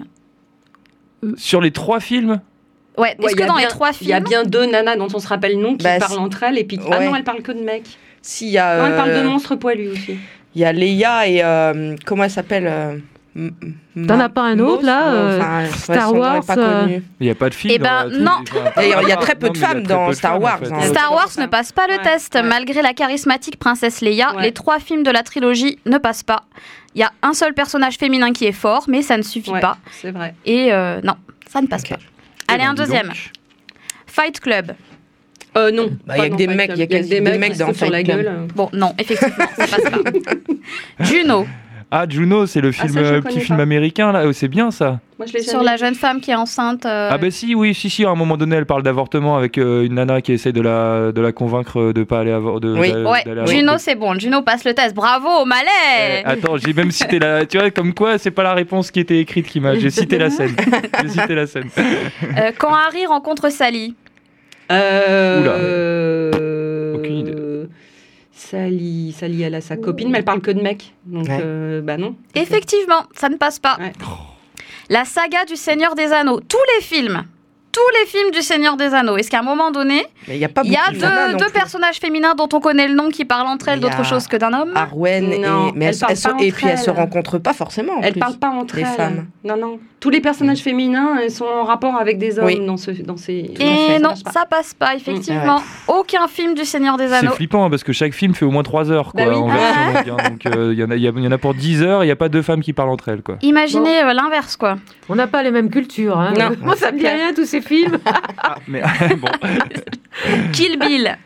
Sur les trois films, Ouais, Ouais, est-ce il y que a dans bien- les trois Il y a films... bien deux nanas dont on se rappelle le nom qui Bah, parlent c'est- entre elles et puis ah Ouais. non, elles parlent que de mecs. Si, il y a. Non, elles parlent de euh, monstres poilus aussi. Il y a Leia et. euh, comment elle s'appelle euh, M- M- T'en as pas un autre, là, Mos, euh, enfin, ouais, Star son nom est Wars, pas euh, connu. il n'y a pas de film. Eh ben, dans la- non. enfin, D'ailleurs, il y a pas- très peu non, de mais il y a femmes très dans peu de Star femmes, en Wars, fait. hein. Star Wars ne passe pas le Ouais, test. ouais. Malgré la charismatique princesse Leia, Ouais. les trois films de la trilogie ne passent pas. Il y a un seul personnage féminin qui est fort, mais ça ne suffit Ouais, pas. c'est vrai. Et euh, non, ça ne passe Ok. pas. Allez, ben, un dis donc. deuxième. Fight Club. Euh, non. Bah, il y a pas que dans des Fight mecs, Club. il y a que quasi des mecs qui se dans foutent sur la Fight Club. gueule. Bon, non, effectivement, ça passe pas. Juno, Ah, Juno, c'est le Ah, film, ça, je euh, connais petit film pas. américain là. Oh, c'est bien ça. Moi, je l'ai sur jamais la vu. jeune femme qui est enceinte. euh, Ah bah si, oui, si, si. À un moment donné, elle parle d'avortement avec euh, une nana qui essaie de la, de la convaincre de pas aller avoir. De, Oui. d'a- Ouais, d'aller avoir- Juno, c'est bon. Juno passe le test. Bravo, Eh, O'Malley. attends, j'ai même cité la. Tu vois, comme quoi, c'est pas la réponse qui était écrite qui m'a. J'ai cité la scène. J'ai cité la scène. Euh, quand Harry rencontre Sally. Euh... Oula. euh, Aucune idée. Sally, Sally, elle a sa copine, mais elle parle que de mecs. Donc, Ouais. euh, bah non. Effectivement, ça ne passe pas. Ouais. La saga du Seigneur des Anneaux. Tous les films. tous les films du Seigneur des Anneaux, est-ce qu'à un moment donné, Mais il y a pas il y a beaucoup de nanas deux, non deux plus. personnages féminins dont on connaît le nom qui parlent entre elles Il y a d'autre chose que d'un homme Arwen et Non, mais elles elles, parlent elles sont- pas et entre puis elles se elles. rencontrent pas forcément. en Elles plus, parlent pas entre les elles. femmes. Non, non. Tous les personnages féminins elles sont en rapport avec des hommes Oui. dans, ce, dans ces. Et non, marche pas. ça passe pas, effectivement. Aucun film du Seigneur des C'est Anneaux. flippant hein, parce que chaque film fait au moins trois heures quoi, Bah oui. en Ah version ouais. longue, hein. Donc euh, il y, en a- il y a- il y en a pour dix heures, il n'y a pas deux femmes qui parlent entre elles. Quoi. Imaginez euh, l'inverse, quoi. On n'a pas les mêmes cultures. Hein. Non. Moi, ça me dit rien, tous ces films. Mais bon. Kill Bill.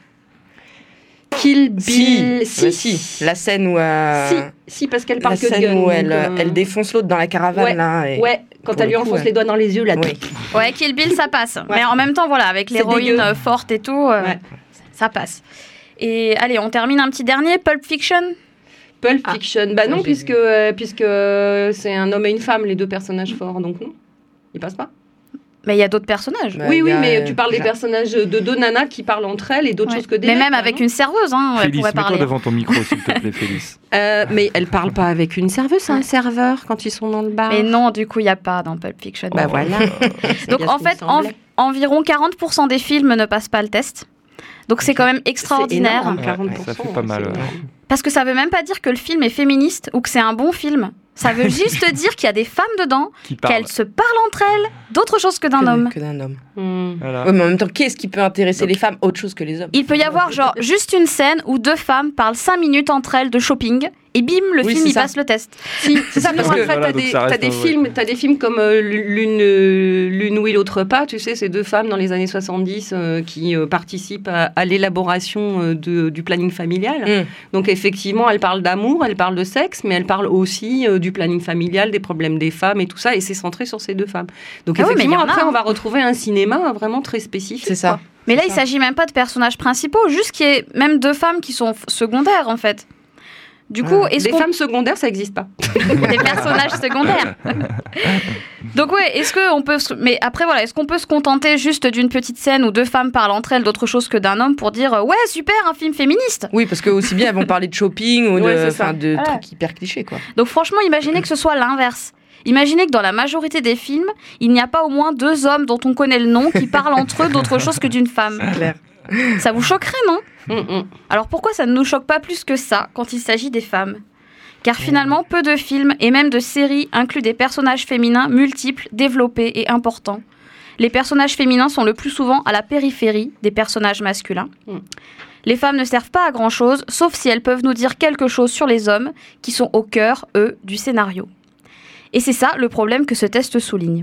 Kill Bill. Si, Si, bah si. La scène où euh, Si, si, parce qu'elle la parle que de scène gun. où donc, elle, euh, elle défonce l'autre dans la caravane Ouais, là. Et ouais, quand pour elle lui le coup, enfonce ouais. les doigts dans les yeux là. Oui. Ouais, Kill Bill, ça passe. Mais en même temps, voilà, avec C'est l'héroïne dégueu. euh, forte et tout, euh, ça passe. Et allez, on termine un petit dernier, Pulp Fiction. Pulp Fiction. Bah non, puisque, euh, puisque euh, c'est un homme et une femme, les deux personnages forts, donc non. Il passe pas. Mais il y a d'autres personnages. oui, oui, mais tu parles des personnages de deux nanas qui parlent entre elles et d'autres Ouais. choses que des Mais mecs, même hein, avec non une serveuse, hein, elle Félix, pourrait mets-toi parler. devant ton micro s'il te plaît, Félix. Euh, mais elle parle pas avec une serveuse, c'est un serveur quand ils sont dans le bar. Mais non, du coup, il n'y a pas dans Pulp Fiction. Bah voilà. Donc en fait, en- environ quarante pour cent des films ne passent pas le test. Donc c'est quand même extraordinaire. énorme, Ouais, ça fait pas mal. ouais. Parce que ça veut même pas dire que le film est féministe ou que c'est un bon film. Ça veut juste dire qu'il y a des femmes dedans, Qui parlent. qu'elles se parlent entre elles d'autre chose que d'un Que- homme. Que d'un homme. Voilà. Ouais, mais en même temps, qu'est-ce qui peut intéresser les femmes autre chose que les hommes Il peut y avoir genre juste une scène où deux femmes parlent cinq minutes entre elles de shopping et bim, le Oui, film c'est il ça. passe le test. Si, c'est ça, Sinon, parce que après, t'as voilà, donc des, ça reste t'as des un- ouais. films, t'as des films comme euh, l'une, euh, l'une oui, l'autre pas. Tu sais, ces deux femmes dans les années soixante-dix euh, qui euh, participent à, à l'élaboration euh, de- du planning familial. Mm. Donc effectivement, elles parlent d'amour, elles parlent de sexe, mais elles parlent aussi euh, du planning familial, des problèmes des femmes et tout ça. Et c'est centré sur ces deux femmes. Donc Ah oui, mais effectivement, il y en a, après, hein. on va retrouver un cinéma vraiment très spécifique. C'est ça. quoi. Mais là, C'est il ça. s'agit même pas de personnages principaux, juste qu'il y ait même deux femmes qui sont f- secondaires en fait. Du coup, est-ce Des qu'on femmes secondaires, ça n'existe pas. des personnages secondaires. Donc ouais, est-ce que on peut se... mais après voilà, est-ce qu'on peut se contenter juste d'une petite scène où deux femmes parlent entre elles d'autre chose que d'un homme pour dire euh, ouais, super, un film féministe. Oui, parce que aussi bien elles vont parler de shopping ou de, Ouais, c'est ça. enfin, de Voilà. trucs hyper clichés quoi. Donc franchement, imaginez que ce soit l'inverse. Imaginez que dans la majorité des films, il n'y a pas au moins deux hommes dont on connaît le nom qui parlent entre eux d'autre chose que d'une femme. Claire. Ça vous choquerait, non? Mm, mm. Alors pourquoi ça ne nous choque pas plus que ça quand il s'agit des femmes? Car finalement, peu de films et même de séries incluent des personnages féminins multiples, développés et importants. Les personnages féminins sont le plus souvent à la périphérie des personnages masculins. Mm. Les femmes ne servent pas à grand-chose, sauf si elles peuvent nous dire quelque chose sur les hommes, qui sont au cœur, eux, du scénario. Et c'est ça le problème que ce test souligne.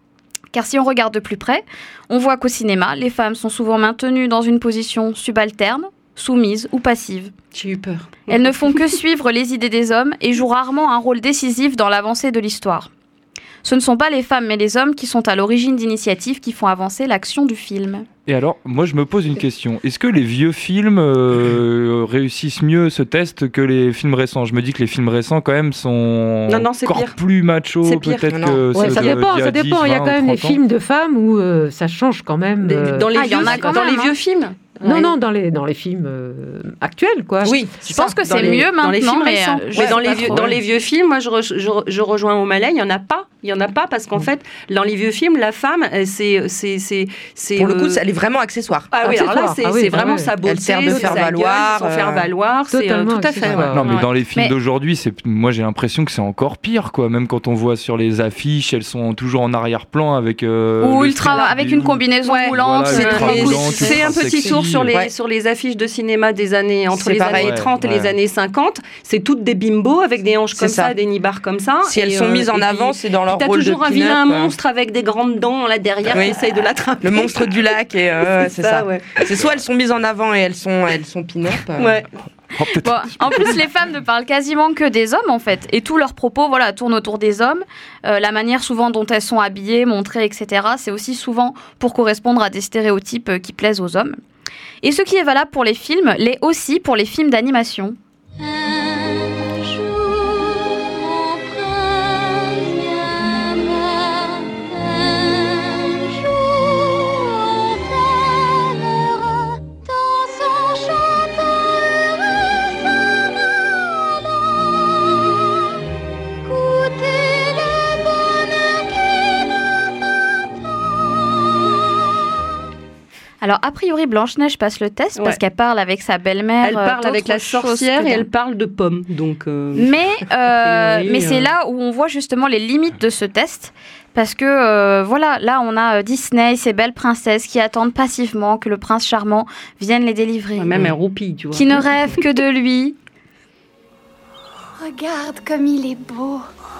Car si on regarde de plus près, on voit qu'au cinéma, les femmes sont souvent maintenues dans une position subalterne, soumise ou passive. J'ai eu peur. Elles ne font que suivre les idées des hommes et jouent rarement un rôle décisif dans l'avancée de l'histoire. Ce ne sont pas les femmes mais les hommes qui sont à l'origine d'initiatives qui font avancer l'action du film. Et alors, moi je me pose une question. Est-ce que les vieux films euh, réussissent mieux ce test que les films récents? Je me dis que les films récents quand même sont Non, non, c'est encore pire. plus macho C'est pire. peut-être Non, que Ouais, ceux ça de- dépend, d'il y a ça dépend. dix, Il y a vingt, quand même des trente ans. films de femmes où euh, ça change quand même. Des- euh, Dans les Ah, il y vieux, en a quand dans même, les hein. vieux films. Non, Ouais. non, dans les, dans les films euh, actuels, quoi. Oui, Je pense que Dans c'est les- mieux dans les maintenant, films mais récents. euh, je Mais sais dans, pas les vieux, trop. dans les vieux films, moi je, re- je, re- je rejoins au Malais, il n'y en a pas. Il n'y en a pas parce qu'en fait, dans les vieux films, la femme, euh, c'est. c'est, c'est, c'est Pour le coup, euh, elle est vraiment accessoire. Ah oui, alors là, accessoire. c'est, Ah oui, c'est bah vraiment ouais. sa beauté, Elle sert de sa faire gueule, valoir, son faire euh, valoir, c'est euh, totalement tout à fait. accessoire. ouais. Non, mais Ouais. dans les films Mais- d'aujourd'hui, c'est moi j'ai l'impression que c'est encore pire, quoi. Même quand on voit sur les affiches, elles sont toujours en arrière-plan avec. euh, Ou le ultra strip avec du- une combinaison Ouais, roulante. voilà, C'est, ultra mais roulant, c'est ultra un petit sexy. tour sur les, Ouais. sur les affiches de cinéma des années, entre C'est les pareil. années trente et les Ouais. années cinquante. C'est toutes des bimbos avec des hanches C'est comme ça. ça, des nibards comme ça. Si elles Et, sont euh, mises en et puis, avant, c'est dans leur T'as rôle de toujours un pin-up, vilain euh. monstre avec des grandes dents là derrière Oui. qui essaye de l'attraper. Le monstre du lac et euh, c'est ça. ouais. C'est soit elles sont mises en avant et elles sont elles sont pin-up. euh, Ouais. Oh, peut-être- Bon, en plus, les femmes ne parlent quasiment que des hommes, en fait. Et tous leurs propos voilà, tournent autour des hommes. Euh, la manière souvent dont elles sont habillées, montrées, et cetera, c'est aussi souvent pour correspondre à des stéréotypes euh, qui plaisent aux hommes. Et ce qui est valable pour les films, l'est aussi pour les films d'animation. Un jour, mon prince viendra. Un jour, on planera dans son château heureux s'en allant. Goûter le bonheur qui nous attend. Alors, a priori, Blanche-Neige passe le test Ouais. parce qu'elle parle avec sa belle-mère. Elle euh, parle avec la d'autres choses sorcière que et d'un- elle parle de pommes. Donc, euh, Mais, euh, priori, mais c'est euh, là où on voit justement les limites de ce test. Parce que, euh, voilà, là, on a euh, Disney, ces belles princesses qui attendent passivement que le prince charmant vienne les délivrer. même elle roupille, tu vois. Qui ne rêvent que de lui. Regarde comme il est beau.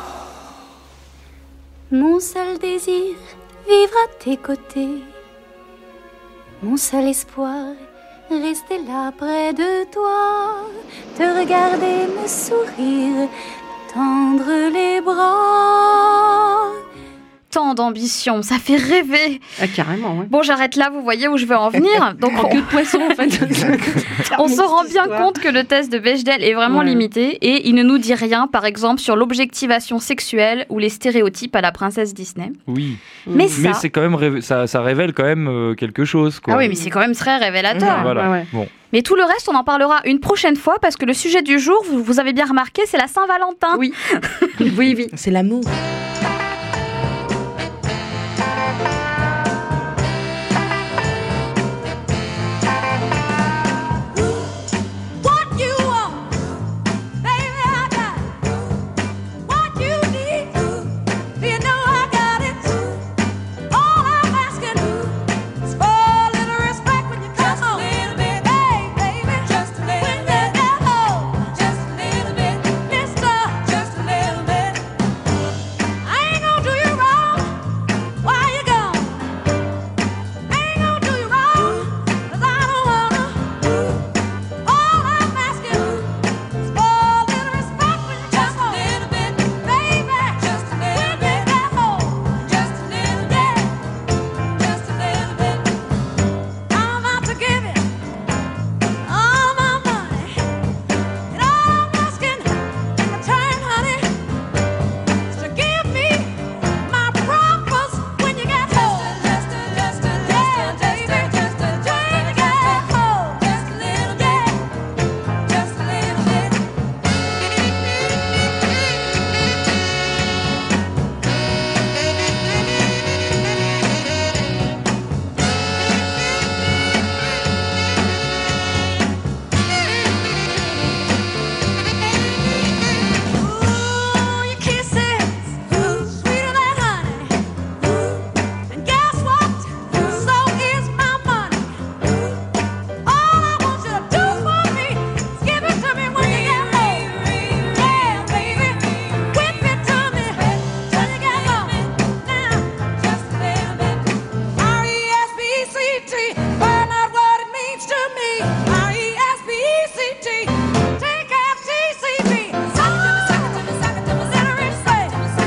Mon seul désir, vivre à tes côtés. Mon seul espoir, rester là près de toi. Te regarder, me sourire, tendre les bras. Tant d'ambition, ça fait rêver. Ah, carrément, ouais. Bon, j'arrête là, vous voyez où je veux en venir. Donc, En on... queue de poisson, en fait. on se rend bien histoire. compte que le test de Bechdel est vraiment Ouais. limité et il ne nous dit rien, par exemple, sur l'objectivation sexuelle ou les stéréotypes à la princesse Disney. Oui. Mais ça- c'est quand même révé- ça, ça révèle quand même euh, quelque chose, quoi. Ah oui, mais c'est quand même très révélateur. Voilà. Bon. Mais tout le reste, on en parlera une prochaine fois parce que le sujet du jour, vous, vous avez bien remarqué, c'est la Saint-Valentin. Oui. Oui, oui. C'est l'amour. What you want, baby, I got it. What you need, do you know I got it? All I'm asking is for a little respect when you come home. Hey, baby, just a little when you get home. Just a little bit, mister, just a little bit. I ain't gonna do you wrong while you're gone. I ain't gonna do you wrong 'cause I don't wanna. All I'm asking is for a little respect when you come home. Just a little bit, baby. Just a little bit. When you get home. Just a little bit. Just a little bit. I'm out to give it all my money. And all I'm asking in return, honey, is to give me my promise when you get home. Just a, just a, just a, just a, just a, just a, when you get home. Just a little bit. Just a little bit. Ooh, your kisses, sweeter than honey. And guess what? So is my money. All I want you to do for me is give it to me when you get home. Yeah, baby, whip it to me till you get home. Now, just a little bit. R E S P E C T, find out what it means to me. R E S P E C T, take F T C B. Suck it to me, suck it to me, suck it to me, little rich say.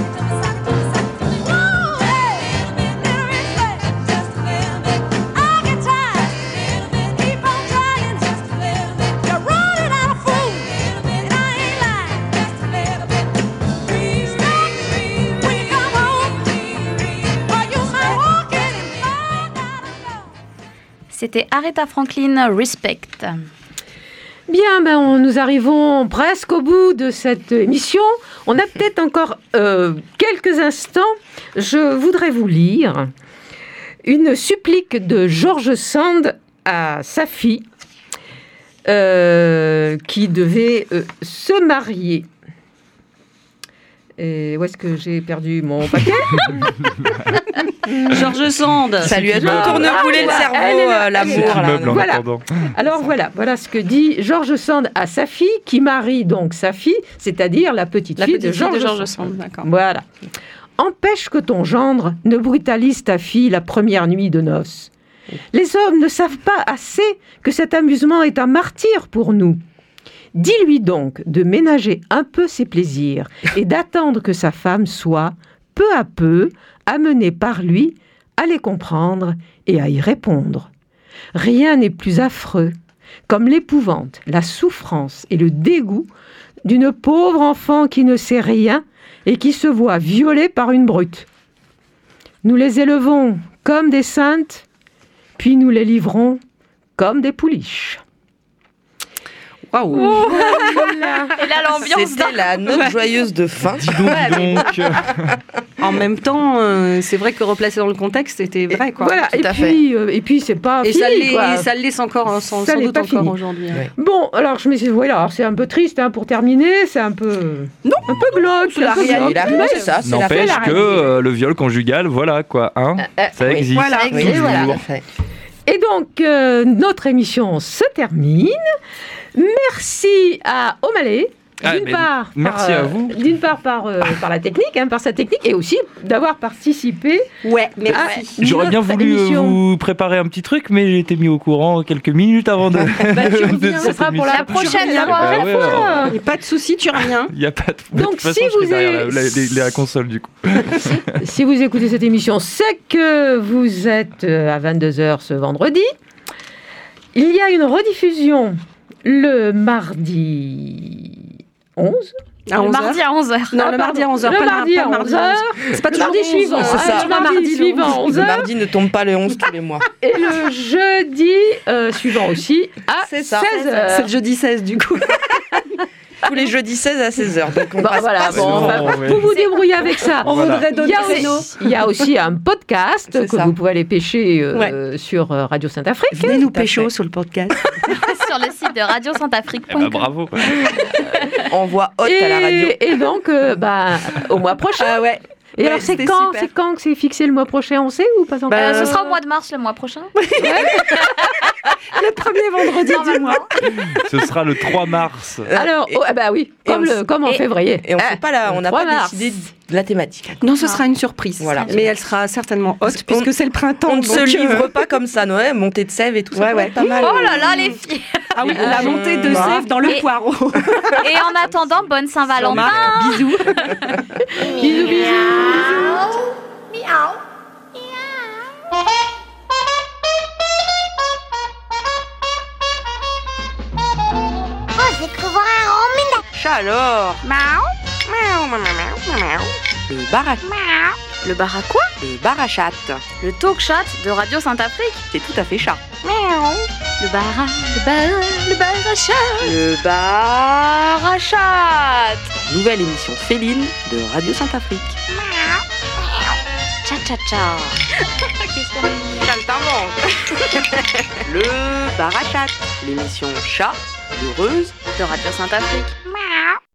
Woo, hey, little rich say, just a little bit. I get tired, keep on trying, just a little bit. You're running out of food, and I ain't lying, just a little bit. Please stop when you come home, or you might walk in and find out. C'était Aretha Franklin, Respect. Bien, ben, on- nous arrivons presque au bout de cette émission. On a peut-être encore euh, quelques instants. Je voudrais vous lire une supplique de George Sand à sa fille euh, qui devait euh, se marier. Et où est-ce que j'ai perdu mon paquet George Sand. Ça lui a Ah, tourneboulé le voilà, cerveau, elle est là, euh, elle est là. l'amour, là. Meuble en Voilà. attendant. Alors voilà, voilà ce que dit George Sand à sa fille, qui marie donc sa fille, c'est-à-dire la petite La fille petite de fille George, de George Sand. Sand, d'accord. Voilà. Empêche que ton gendre ne brutalise ta fille la première nuit de noces. Les hommes ne savent pas assez que cet amusement est un martyre pour nous. Dis-lui donc de ménager un peu ses plaisirs et d'attendre que sa femme soit, peu à peu, amenée par lui à les comprendre et à y répondre. Rien n'est plus affreux comme l'épouvante, la souffrance et le dégoût d'une pauvre enfant qui ne sait rien et qui se voit violée par une brute. Nous les élevons comme des saintes, puis nous les livrons comme des pouliches. Waouh. Oh. Et là, l'ambiance. C'était la note joyeuse de fin. Dis donc, dis donc. En même temps, euh, c'est vrai que replacé dans le contexte, c'était vrai. Quoi. Voilà, Tout et à puis, fait. euh, et puis c'est pas Et fini. ça l'est- quoi. et ça le laisse encore, hein, sans- Ça sans l'est doute pas encore fini. aujourd'hui, hein. Bon, alors je me suis dit, voilà, alors c'est un peu triste hein, pour terminer, c'est un peu. Non, un peu glauque. c'est la un peu réalité, glauque, la- mais- c'est ça, c'est la- N'empêche la que réalité. euh, le viol conjugal, voilà quoi, hein, ça oui. existe. Voilà, toujours. et voilà. Et donc, euh, notre émission se termine. Merci à O'Malley. Ah, D'une mais part, merci par, à euh, vous. D'une part par, euh, par la technique, hein, par sa technique, et aussi d'avoir participé. Ouais, merci. J'aurais bien voulu euh, vous préparer un petit truc, mais j'ai été mis au courant quelques minutes avant de. de Ça cette sera pour la émission. prochaine, Ah la ouais, prochaine fois. alors. Et pas de souci, tu reviens. Il n'y a pas de. Donc, de toute façon, si je serai vous derrière avez- la, la- la- la console du coup. Si vous écoutez cette émission, c'est que vous êtes euh, à vingt-deux heures ce vendredi. Il y a une rediffusion le mardi onze. À Le onze mardi heures. à onze heures. Non, Ah, le pardon. mardi à onze heures. Le pas mardi pas à le mardi onze heures. C'est pas Le toujours mardi le suivant. onze, Ah, c'est ça. le mardi suivant, onze Le heures. mardi ne tombe pas le onze tous les mois. Et le jeudi euh, suivant aussi à C'est ça. seize heures. C'est le jeudi seize, du coup. Tous les jeudis seize à seize heures. Donc on Bon, passe voilà, pas bon, souvent. enfin, Non, mais- vous vous débrouillez avec ça. On Voilà. voudrait Il d'autres y, a créneaux. aussi, il y a aussi un podcast C'est que ça. vous pouvez aller pêcher euh, sur euh, Radio Saint-Afrique. Venez nous Tout à pécho fait. sur le podcast. Sur le site de radio centafrique Eh point com. ben, bravo. On voit haute à la radio. Et, et donc, euh, bah, au mois prochain. Ah ouais. Et Ouais, alors, c'est c'était quand, super. c'est quand que c'est fixé le mois prochain, on sait ou pas encore Euh, Bah, ce sera au mois de mars le mois prochain. Le premier vendredi du mois. Ce sera le trois mars. Alors, Et- oh, ah bah oui, et comme, on le, s- comme en et- février. Et on Ah, sait pas là, on n'a trois pas mars. décidé de la thématique. Non, ce sera une surprise. Voilà. Mais elle sera certainement haute, On- puisque c'est le printemps. On ne donc, se euh, livre pas comme ça, Noël, montée de sève et tout ça. Ouais, peut ouais. être pas mal. Oh là là, les filles. Ah oui, la montée de Bah. sève dans le Et- poireau. Et en attendant, bonne Saint-Valentin. Bisous. Bisous, bisous. Oh, j'ai cru voir un rond, Chat alors. Le barak. Le bar à quoi? Le barachat. Le talk chat de Radio Saint-Afrique. C'est tout à fait chat. Le bar à... Le bar... Le bar à chat. Le barachat. Nouvelle émission féline de Radio Saint-Afrique. Cha cha cha. Le barachat. L'émission chat heureuse De Radio Saint-Afrique.